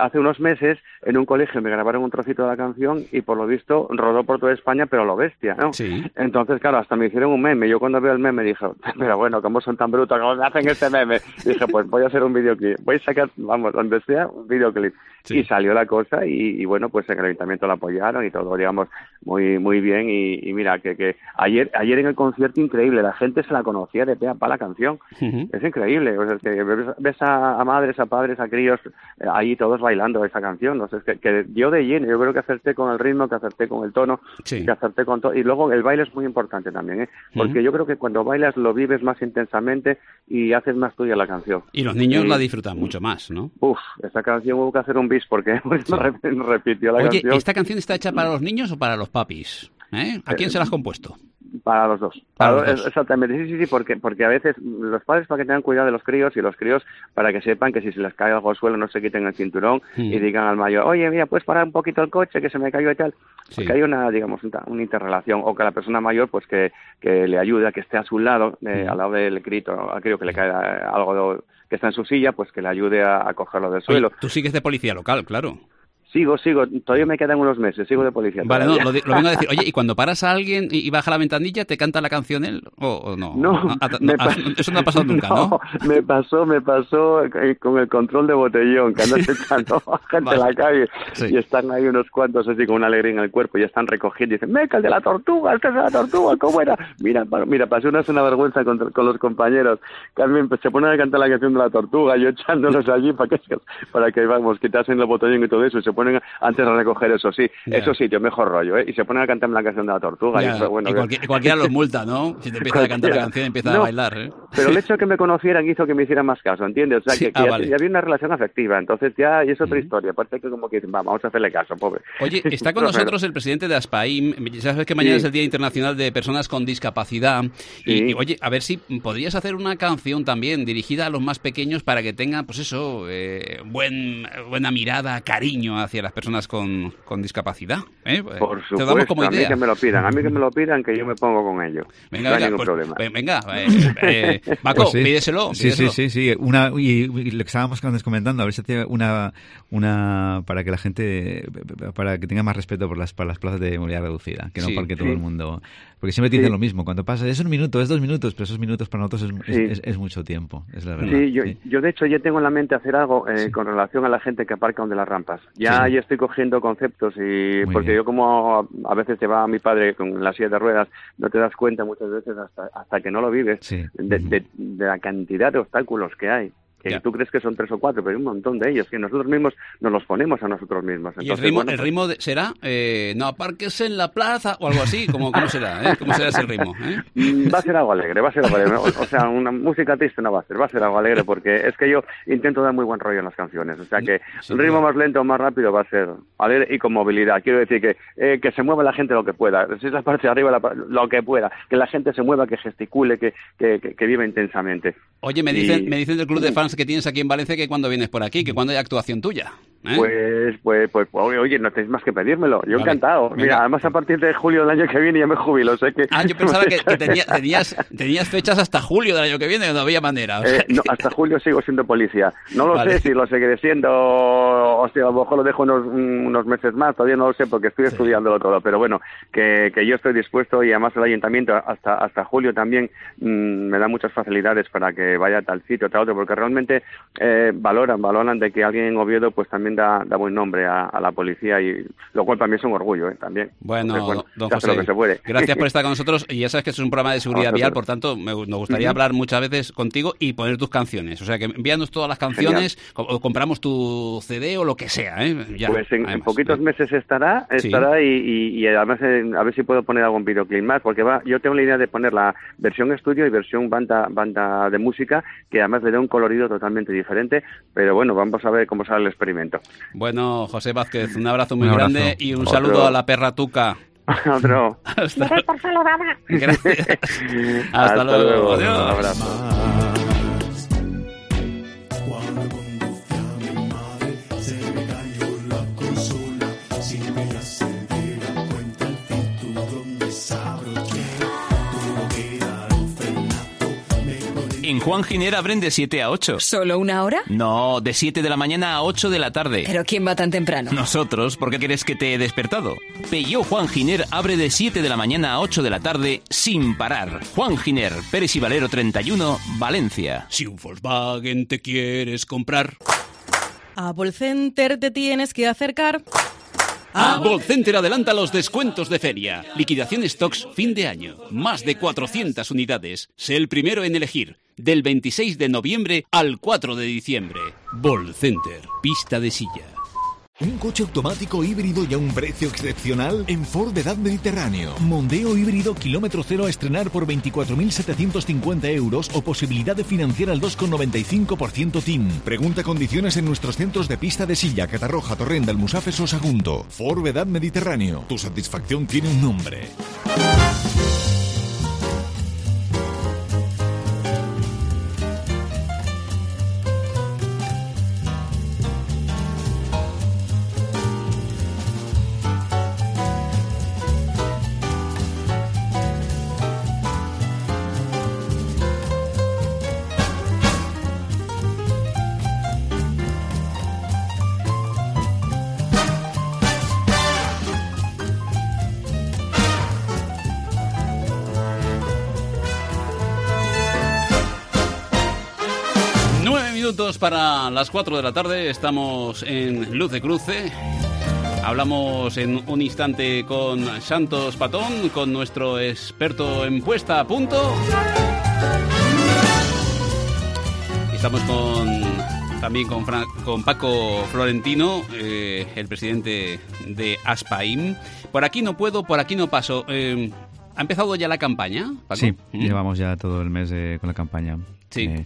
hace unos meses en un colegio me grabaron un trocito de la canción y por lo visto rodó por toda España, pero lo bestia, ¿no? Sí. Entonces, claro, hasta me hicieron un meme. Yo cuando veo el meme dije, pero bueno, ¿cómo son tan brutos? ¿Cómo me hacen este meme? Dije, pues voy a hacer un videoclip. Voy a sacar, vamos, donde sea, un videoclip. Sí. Y salió la cosa y, y bueno, pues en el ayuntamiento lo apoyaron y todo, digamos, muy muy bien. Y, y mira, que, que ayer ayer en el concierto increíble, la gente se la conocía de pe a pa la canción. Uh-huh. Es increíble. O sea, es que ves, ves a, a madres, a padres, a críos, eh, ahí todos bailando esa canción. O sea, es que, que yo de lleno, yo creo que acerté con el ritmo, que acerté con el tono, sí. que acerté con todo. Y luego el baile es muy importante también, ¿eh? Porque uh-huh. yo creo que cuando bailas lo vives más intensamente y haces más tuya la canción. Y los niños y, la disfrutan mucho más, ¿no? Uf, esta canción hubo que hacer un bis porque sí. me repitió la Oye, canción. ¿esta canción está hecha para los niños o para los papis? ¿Eh? ¿A quién eh, se la has compuesto? Para los dos. Para para los dos. Exactamente, sí, sí, sí, porque, porque a veces los padres para que tengan cuidado de los críos y los críos para que sepan que si se les cae algo al suelo no se quiten el cinturón mm. y digan al mayor, oye, mira, puedes parar un poquito el coche que se me cayó y tal. Sí. Que hay una, digamos, una, una interrelación o que la persona mayor pues que, que le ayude, que esté a su lado, eh, mm. al lado del grito, al crío que le cae algo de, que está en su silla, pues que le ayude a, a cogerlo del suelo. Oye, tú sigues de policía local, claro. Sigo, sigo, todavía me quedan unos meses, sigo de policía. Vale, no, lo, lo vengo a decir. Oye, ¿y cuando paras a alguien y, y baja la ventanilla, te canta la canción él o, o no? No, no, a, no a, eso no ha pasado nunca, ¿no? ¿no? Me pasó, me pasó con el control de botellón, que andas echando gente vale. en la calle sí. y están ahí unos cuantos así con una alegría en el cuerpo y están recogiendo y dicen, meca, el de la tortuga, el que es de la tortuga, ¿cómo era? Mira, mira, pasé una, una vergüenza con, con los compañeros, que a mí se ponen a cantar la canción de la tortuga, yo echándolos allí para que, para que vamos, quitasen el botellón y todo eso, y se ponen antes de recoger eso sí, yeah. eso sí, tío, mejor rollo, ¿eh? Y se ponen a cantarme la canción de la tortuga. Yeah. Y, fue, bueno, y cualquier, que... cualquiera los multa, ¿no? Si te empiezan a cantar la canción y empiezas no, a bailar, ¿eh? Pero el hecho de que me conocieran hizo que me hicieran más caso, ¿entiendes? O sea, sí. que, que ah, ya, vale. ya había una relación afectiva, entonces ya y es otra uh-huh. historia, aparte que como que dicen, vamos a hacerle caso, pobre. Oye, está con nosotros el presidente de ASPAIM, sabes que mañana sí. es el Día Internacional de Personas con Discapacidad, sí. y, y oye, a ver si podrías hacer una canción también dirigida a los más pequeños para que tengan, pues eso, eh, buen, buena mirada, cariño hacia las personas con, con discapacidad. ¿Eh? Por supuesto, te damos como idea. A mí que me lo pidan, a mí que me lo pidan, que yo me pongo con ello. Venga, no hay venga, ningún pues, problema. Venga, eh, eh, Paco, pues sí. pídeselo, sí, pídeselo. Sí, sí, sí. Una, y, y lo que estábamos comentando, a ver si hacía una, una para que la gente, para que tenga más respeto por las, para las plazas de movilidad reducida, que no sí, para que todo sí. el mundo... Porque siempre te dicen sí. lo mismo, cuando pasa es un minuto, es dos minutos, pero esos minutos para nosotros es, sí. es, es, es mucho tiempo, es la verdad. Sí, yo, sí. yo de hecho ya tengo en la mente hacer algo eh, sí. con relación a la gente que aparca donde las rampas. Ya, sí. ya estoy cogiendo conceptos y Muy porque bien. yo como a veces te va a mi padre con la silla de ruedas, no te das cuenta muchas veces hasta hasta que no lo vives sí. de, de, de la cantidad de obstáculos que hay. Que ya. tú crees que son tres o cuatro, pero hay un montón de ellos que nosotros mismos nos los ponemos a nosotros mismos. Entonces, ¿Y el ritmo, bueno, el ritmo de, será? Eh, no aparques en la plaza o algo así. ¿Cómo, cómo será? ¿eh? ¿Cómo será ese ritmo? ¿eh? Va a ser algo alegre, va a ser algo alegre. O, o sea, una música triste no va a ser, va a ser algo alegre porque es que yo intento dar muy buen rollo en las canciones. O sea que sí, el ritmo sí. más lento o más rápido va a ser alegre y con movilidad. Quiero decir que eh, que se mueva la gente lo que pueda. Si es la parte de arriba, la, lo que pueda. Que la gente se mueva, que gesticule, que, que, que, que viva intensamente. Oye, me dicen, y... me dicen del club de fans que tienes aquí en Valencia que cuando vienes por aquí, que cuando hay actuación tuya. ¿eh? Pues, pues, pues, oye, no tenéis más que pedírmelo. Yo vale. encantado. Venga. Mira, además a partir de julio del año que viene ya me jubilo. Sé que... Ah, yo pensaba que, que tenía, tenías, tenías fechas hasta julio del año que viene, no había manera. O sea, eh, no, hasta julio sigo siendo policía. No lo vale. sé si lo seguiré siendo, o si a lo mejor lo dejo unos, unos meses más, todavía no lo sé porque estoy sí. estudiándolo todo. Pero bueno, que, que yo estoy dispuesto y además el ayuntamiento hasta, hasta julio también mmm, me da muchas facilidades para que vaya a tal sitio, tal otro, porque realmente eh, valoran, valoran de que alguien en Oviedo pues también da, da buen nombre a, a la policía y lo cual para mí es un orgullo, ¿eh? También. Bueno, Entonces, bueno don José, lo que se puede. Gracias por estar con nosotros y ya sabes que es un programa de seguridad vial, por tanto me, nos gustaría uh-huh. hablar muchas veces contigo y poner tus canciones, o sea que envíanos todas las canciones o, o compramos tu C D o lo que sea, ¿eh? Ya, pues en, en poquitos meses estará, estará sí. y, y, y además eh, a ver si puedo poner algún videoclip más, porque va, yo tengo la idea de poner la versión estudio y versión banda, banda de música, que además le da un colorido totalmente diferente, pero bueno, vamos a ver cómo sale el experimento. Bueno, José Vázquez, un abrazo muy un abrazo. grande y un Otro. saludo a la perra Tuca. Otro. Hasta... Me doy por saludada. Gracias. Hasta, Hasta luego. luego. Adiós. Un abrazo. En Juan Giner abren de siete a ocho. ¿Solo una hora? No, de siete de la mañana a ocho de la tarde. ¿Pero quién va tan temprano? Nosotros, ¿por qué crees que te he despertado? Peugeot Juan Giner abre de siete de la mañana a ocho de la tarde sin parar. Juan Giner, Pérez y Valero treinta y uno, Valencia. Si un Volkswagen te quieres comprar, a Volcenter te tienes que acercar. A Volcenter adelanta los descuentos de feria. Liquidación stocks fin de año. Más de cuatrocientas unidades. Sé el primero en elegir. Del veintiséis de noviembre al cuatro de diciembre. Volcenter. Pista de silla. ¿Un coche automático híbrido y a un precio excepcional? En Ford Edad Mediterráneo. Mondeo híbrido kilómetro cero a estrenar por veinticuatro mil setecientos cincuenta euros o posibilidad de financiar al dos coma noventa y cinco por ciento T I N. Pregunta condiciones en nuestros centros de pista de silla, Catarroja, Torrent, Almusafes o Sagunto. Ford Edad Mediterráneo. Tu satisfacción tiene un nombre. Para las cuatro de la tarde estamos en Luz de Cruce. Hablamos en un instante con Santos Patón, con nuestro experto en puesta a punto. Estamos con también con, Fra- con Paco Florentino, eh, el presidente de Aspaim. Por aquí no puedo, por aquí no paso. Eh, ¿Ha empezado ya la campaña, Paco? Sí, ¿Mm? llevamos ya todo el mes eh, con la campaña. Sí. Eh,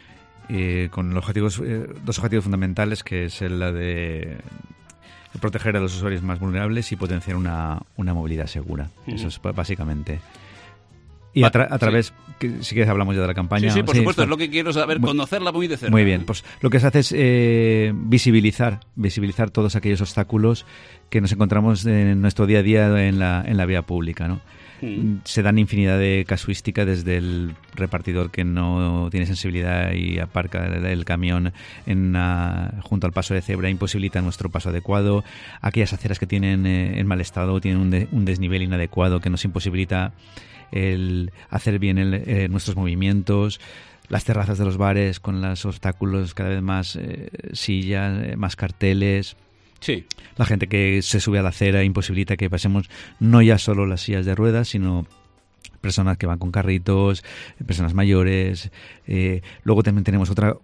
Eh, con los objetivos, eh, dos objetivos fundamentales, que es el de proteger a los usuarios más vulnerables y potenciar una, una movilidad segura. Uh-huh. Eso es básicamente. Y a, tra- a través, sí. que, si quieres hablamos ya de la campaña. Sí, sí, por sí, supuesto, está, es lo que quiero saber, muy, conocerla muy de cerca. Muy bien, pues lo que se hace es eh, visibilizar, visibilizar todos aquellos obstáculos que nos encontramos en nuestro día a día en la, en la vía pública, ¿no? Se dan infinidad de casuística, desde el repartidor que no tiene sensibilidad y aparca el, el camión en una, junto al paso de cebra, imposibilita nuestro paso adecuado, aquellas aceras que tienen eh, en mal estado, tienen un, de, un desnivel inadecuado que nos imposibilita el hacer bien el, eh, nuestros movimientos, las terrazas de los bares con los obstáculos, cada vez más eh, sillas, eh, más carteles. Sí. La gente que se sube a la acera imposibilita que pasemos no ya solo las sillas de ruedas, sino personas que van con carritos, personas mayores. Eh, luego también tenemos otra...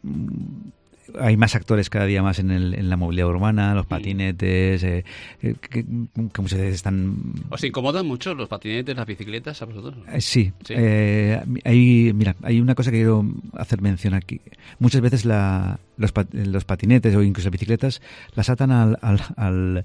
Hay más actores cada día más en, el, en la movilidad urbana, los patinetes, eh, que, que muchas veces están... ¿Os incomodan mucho los patinetes, las bicicletas a vosotros? Eh, sí. sí. Eh, hay, mira, hay una cosa que quiero hacer mención aquí. Muchas veces la, los, los patinetes o incluso las bicicletas las atan al... al, al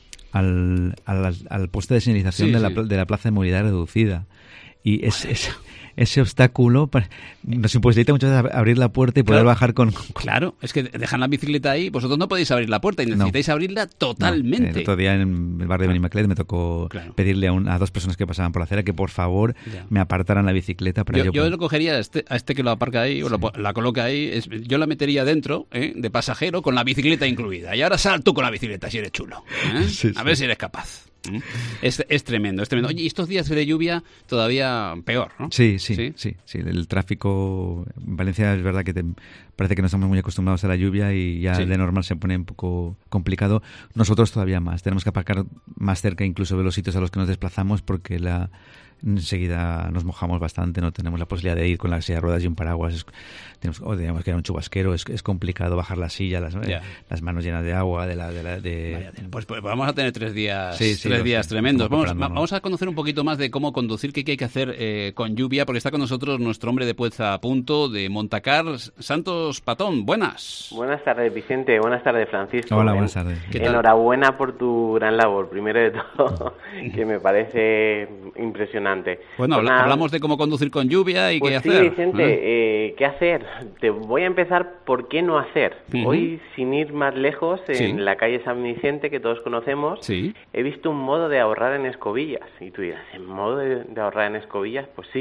Al, al, al poste de señalización sí, de, la, sí. de la plaza de movilidad reducida. Y es, es, ese obstáculo nos imposibilita muchas veces abrir la puerta y poder claro, bajar con, con... Claro, es que dejan la bicicleta ahí, vosotros no podéis abrir la puerta y necesitáis no. abrirla totalmente. No. El otro día en el barrio de Benimaclet me tocó claro. pedirle a, un, a dos personas que pasaban por la acera que por favor ya. me apartaran la bicicleta para yo... Yo, yo lo cogería a este, a este que lo aparca ahí, sí. o lo, la coloca ahí, es, yo la metería dentro, ¿eh? de pasajero, con la bicicleta incluida. Y ahora sal tú con la bicicleta si eres chulo. ¿eh? Sí, sí. A ver si eres capaz. Es, es tremendo, es tremendo. Oye, y estos días de lluvia todavía peor, ¿no? Sí, sí, sí, sí, sí. El tráfico en Valencia es verdad que te, parece que no estamos muy acostumbrados a la lluvia y ya sí. de normal se pone un poco complicado. Nosotros todavía más. Tenemos que aparcar más cerca incluso de los sitios a los que nos desplazamos porque la enseguida nos mojamos bastante, no tenemos la posibilidad de ir con la silla de ruedas y un paraguas, es, tenemos, o tenemos que ir a un chubasquero, es, es complicado bajar la silla, las, eh, las manos llenas de agua, de la... De la de... Pues, pues vamos a tener tres días, sí, sí, tres días sé, tremendos. Vamos, vamos a conocer un poquito más de cómo conducir, qué hay que hacer eh, con lluvia, porque está con nosotros nuestro hombre de puesta a punto de Montacar, Santos Patón. Buenas. Buenas tardes, Vicente. Buenas tardes, Francisco. Hola, buenas tardes. ¿Qué tal? Enhorabuena por tu gran labor, primero de todo, que me parece impresionante. Bueno, pues nada, hablamos de cómo conducir con lluvia y pues qué sí, hacer. Vicente, ¿eh? Eh, ¿qué hacer? Te voy a empezar por qué no hacer. Uh-huh. Hoy, sin ir más lejos, en sí. la calle San Vicente, que todos conocemos, sí. he visto un modo de ahorrar en escobillas. Y tú dirás, ¿en modo de, de ahorrar en escobillas? Pues sí.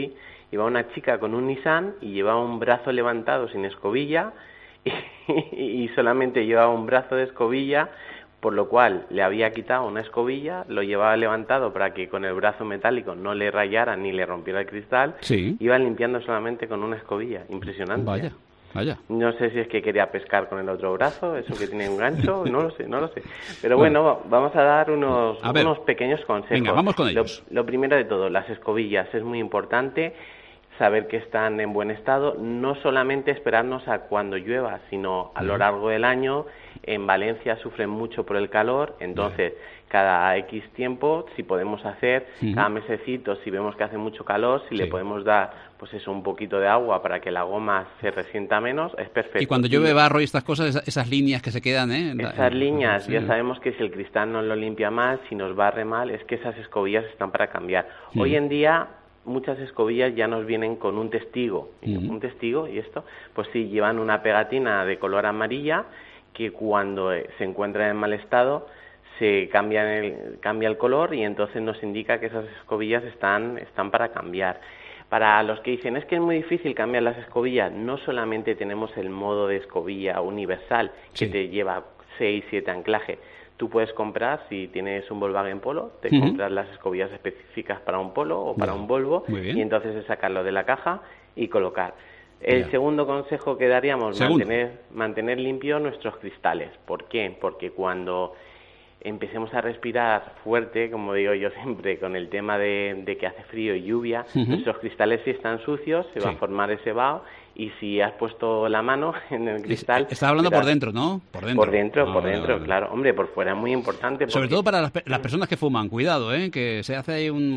Iba una chica con un Nissan y llevaba un brazo levantado sin escobilla y, y solamente llevaba un brazo de escobilla, por lo cual le había quitado una escobilla, lo llevaba levantado para que con el brazo metálico no le rayara ni le rompiera el cristal. Sí. Iba limpiando solamente con una escobilla. Impresionante. Vaya. Vaya. No sé si es que quería pescar con el otro brazo, eso que tiene un gancho, no lo sé, no lo sé. Pero bueno, bueno vamos a dar unos, a unos pequeños consejos. Venga, vamos con ellos. Lo, lo primero de todo, las escobillas, es muy importante saber que están en buen estado, no solamente esperarnos a cuando llueva, sino a lo largo del año. En Valencia sufren mucho por el calor, entonces cada X tiempo, si podemos hacer, uh-huh. cada mesecito, si vemos que hace mucho calor, si sí. le podemos dar, pues eso, un poquito de agua para que la goma se resienta menos, es perfecto. Y cuando llueve barro y estas cosas, esas, esas líneas que se quedan, ¿eh? La, esas líneas, sí. ya sabemos que si el cristal no lo limpia mal, si nos barre mal, es que esas escobillas están para cambiar. Uh-huh. Hoy en día muchas escobillas ya nos vienen con un testigo, uh-huh. un testigo, y esto, pues sí, llevan una pegatina de color amarilla, que cuando se encuentra en mal estado se cambia el, cambia el color y entonces nos indica que esas escobillas están, están para cambiar. Para los que dicen, es que es muy difícil cambiar las escobillas, no solamente tenemos el modo de escobilla universal que sí. te lleva seis, siete anclajes. Tú puedes comprar, si tienes un Volkswagen Polo, te uh-huh. compras las escobillas específicas para un Polo o para no. un Volvo y entonces es sacarlo de la caja y colocar. El ya. segundo consejo que daríamos, mantener, mantener limpios nuestros cristales. ¿Por qué? Porque cuando empecemos a respirar fuerte, como digo yo siempre, con el tema de, de que hace frío y lluvia, uh-huh. nuestros cristales si están sucios, se sí. va a formar ese vaho, y si has puesto la mano en el cristal... Estás hablando verás, por dentro, ¿no? Por dentro, por dentro, ah, por dentro vale, vale. claro. Hombre, por fuera es muy importante. Porque... Sobre todo para las, las personas que fuman, cuidado, ¿eh? Que se hace ahí un...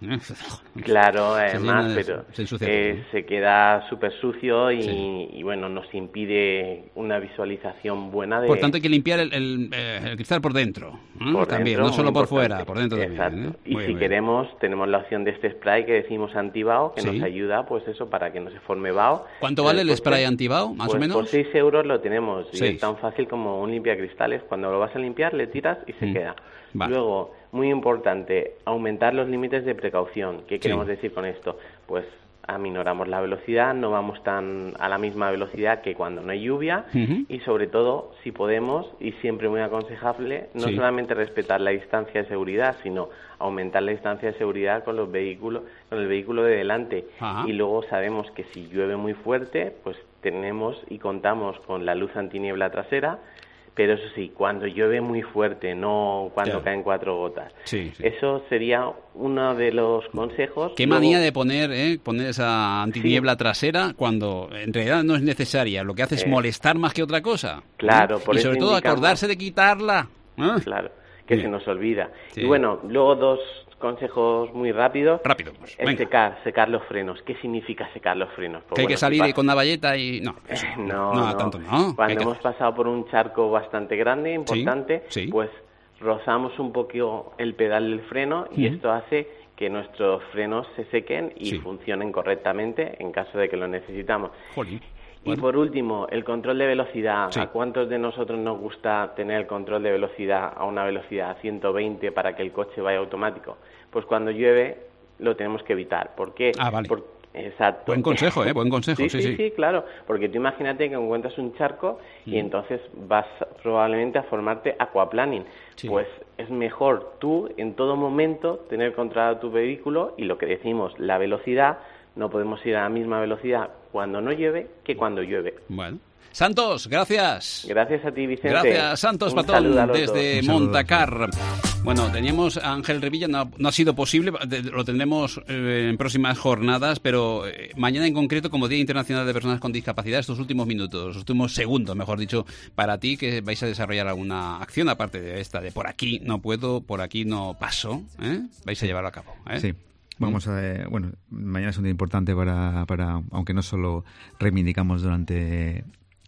Claro, además, pero se, eh, se queda súper sucio y, sí. y, bueno, nos impide una visualización buena de... Por tanto, hay que limpiar el, el, el cristal por dentro, ¿eh? por también, dentro, no solo por importante. fuera, por dentro Exacto. también. ¿eh? Y muy, si muy queremos, bien. tenemos la opción de este spray que decimos antibao, que sí. nos ayuda, pues eso, para que no se forme vaho. ¿Cuánto vale el spray antibao, más pues o menos? Por seis euros lo tenemos, y seis. es tan fácil como un limpiacristales. Cuando lo vas a limpiar, le tiras y se mm. queda. Vale. Luego, muy importante, aumentar los límites de precaución. ¿Qué queremos sí. decir con esto? Pues aminoramos la velocidad, no vamos tan a la misma velocidad que cuando no hay lluvia, uh-huh. y sobre todo, si podemos, y siempre muy aconsejable, no sí. solamente respetar la distancia de seguridad, sino aumentar la distancia de seguridad con los vehículos, con el vehículo de delante. Uh-huh. Y luego sabemos que si llueve muy fuerte, pues tenemos y contamos con la luz antiniebla trasera, pero eso sí, cuando llueve muy fuerte, no cuando claro. caen cuatro gotas. Sí, sí. Eso sería uno de los consejos. Qué Luego... manía de poner eh, poner esa antiniebla sí. trasera cuando en realidad no es necesaria. Lo que hace es eh. molestar más que otra cosa. Claro, ¿eh? por y eso sobre todo indicamos... acordarse de quitarla. ¿eh? Claro, que Bien. se nos olvida. Sí. Y bueno, luego dos consejos muy rápidos. Rápido, pues. Es secar, secar los frenos. ¿Qué significa secar los frenos? Pues que hay bueno, que salir si con una valleta y... No, no, no, no. tanto no. Cuando hemos que... pasado por un charco bastante grande, importante, sí, sí. pues rozamos un poquito el pedal del freno y uh-huh. esto hace que nuestros frenos se sequen y sí. funcionen correctamente en caso de que lo necesitamos. Jolín. Y Bueno. por último, el control de velocidad. Sí. ¿A cuántos de nosotros nos gusta tener el control de velocidad a una velocidad ciento veinte para que el coche vaya automático? Pues cuando llueve lo tenemos que evitar. ¿Por qué? Ah, vale. Por... Exacto. Buen consejo, ¿eh? Buen consejo, sí, sí, sí. sí, sí, claro. Porque tú imagínate que encuentras un charco y mm. entonces vas probablemente a formarte aquaplaning. Sí. Pues es mejor tú en todo momento tener controlado tu vehículo y lo que decimos, la velocidad. No podemos ir a la misma velocidad cuando no llueve que cuando llueve. Bueno. Santos, gracias. Gracias a ti, Vicente. Gracias, Santos Un Patón, desde dos. Montacar. Bueno, teníamos a Ángel Revilla, no, no ha sido posible, lo tendremos eh, en próximas jornadas, pero eh, mañana en concreto, como Día Internacional de Personas con Discapacidad, estos últimos minutos, los últimos segundos, mejor dicho, para ti, que vais a desarrollar alguna acción, aparte de esta, de por aquí no puedo, por aquí no paso, ¿eh? Vais a llevarlo a cabo, ¿eh? Sí. Vamos a, eh, bueno, mañana es un día importante para, para, aunque no solo reivindicamos durante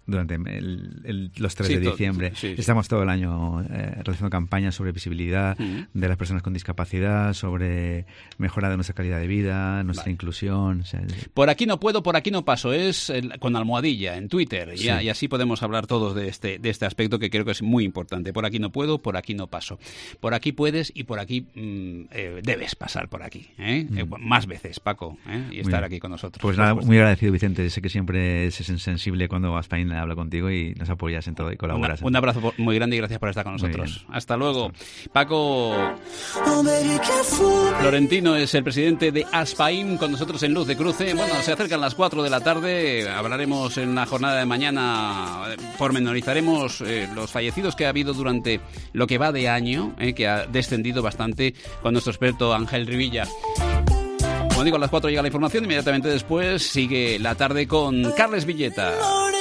durante el, el, los tres sí, de diciembre. Sí, sí. Estamos todo el año eh, realizando campañas sobre visibilidad uh-huh. de las personas con discapacidad, sobre mejora de nuestra calidad de vida, nuestra vale. inclusión. O sea, por aquí no puedo, por aquí no paso. Es el, con almohadilla en Twitter. Sí. Ya, y así podemos hablar todos de este, de este aspecto que creo que es muy importante. Por aquí no puedo, por aquí no paso. Por aquí puedes y por aquí mmm, eh, debes pasar por aquí. ¿eh? Mm. Eh, más veces, Paco, ¿eh? y estar aquí con nosotros. Pues nada, muy agradecido, Vicente. Sé que siempre es sensible cuando Aspain habla contigo y nos apoyas en todo y colaboras. Una, un abrazo muy grande y gracias por estar con nosotros. Hasta luego. Paco Florentino es el presidente de Aspain con nosotros en Luz de Cruce. Bueno, se acercan las cuatro de la tarde. Hablaremos en la jornada de mañana, pormenorizaremos eh, los fallecidos que ha habido durante lo que va de año, eh, que ha descendido bastante con nuestro experto Ángel Rivilla. Como digo, a las cuatro llega la información, inmediatamente después sigue la tarde con Carles Villeta.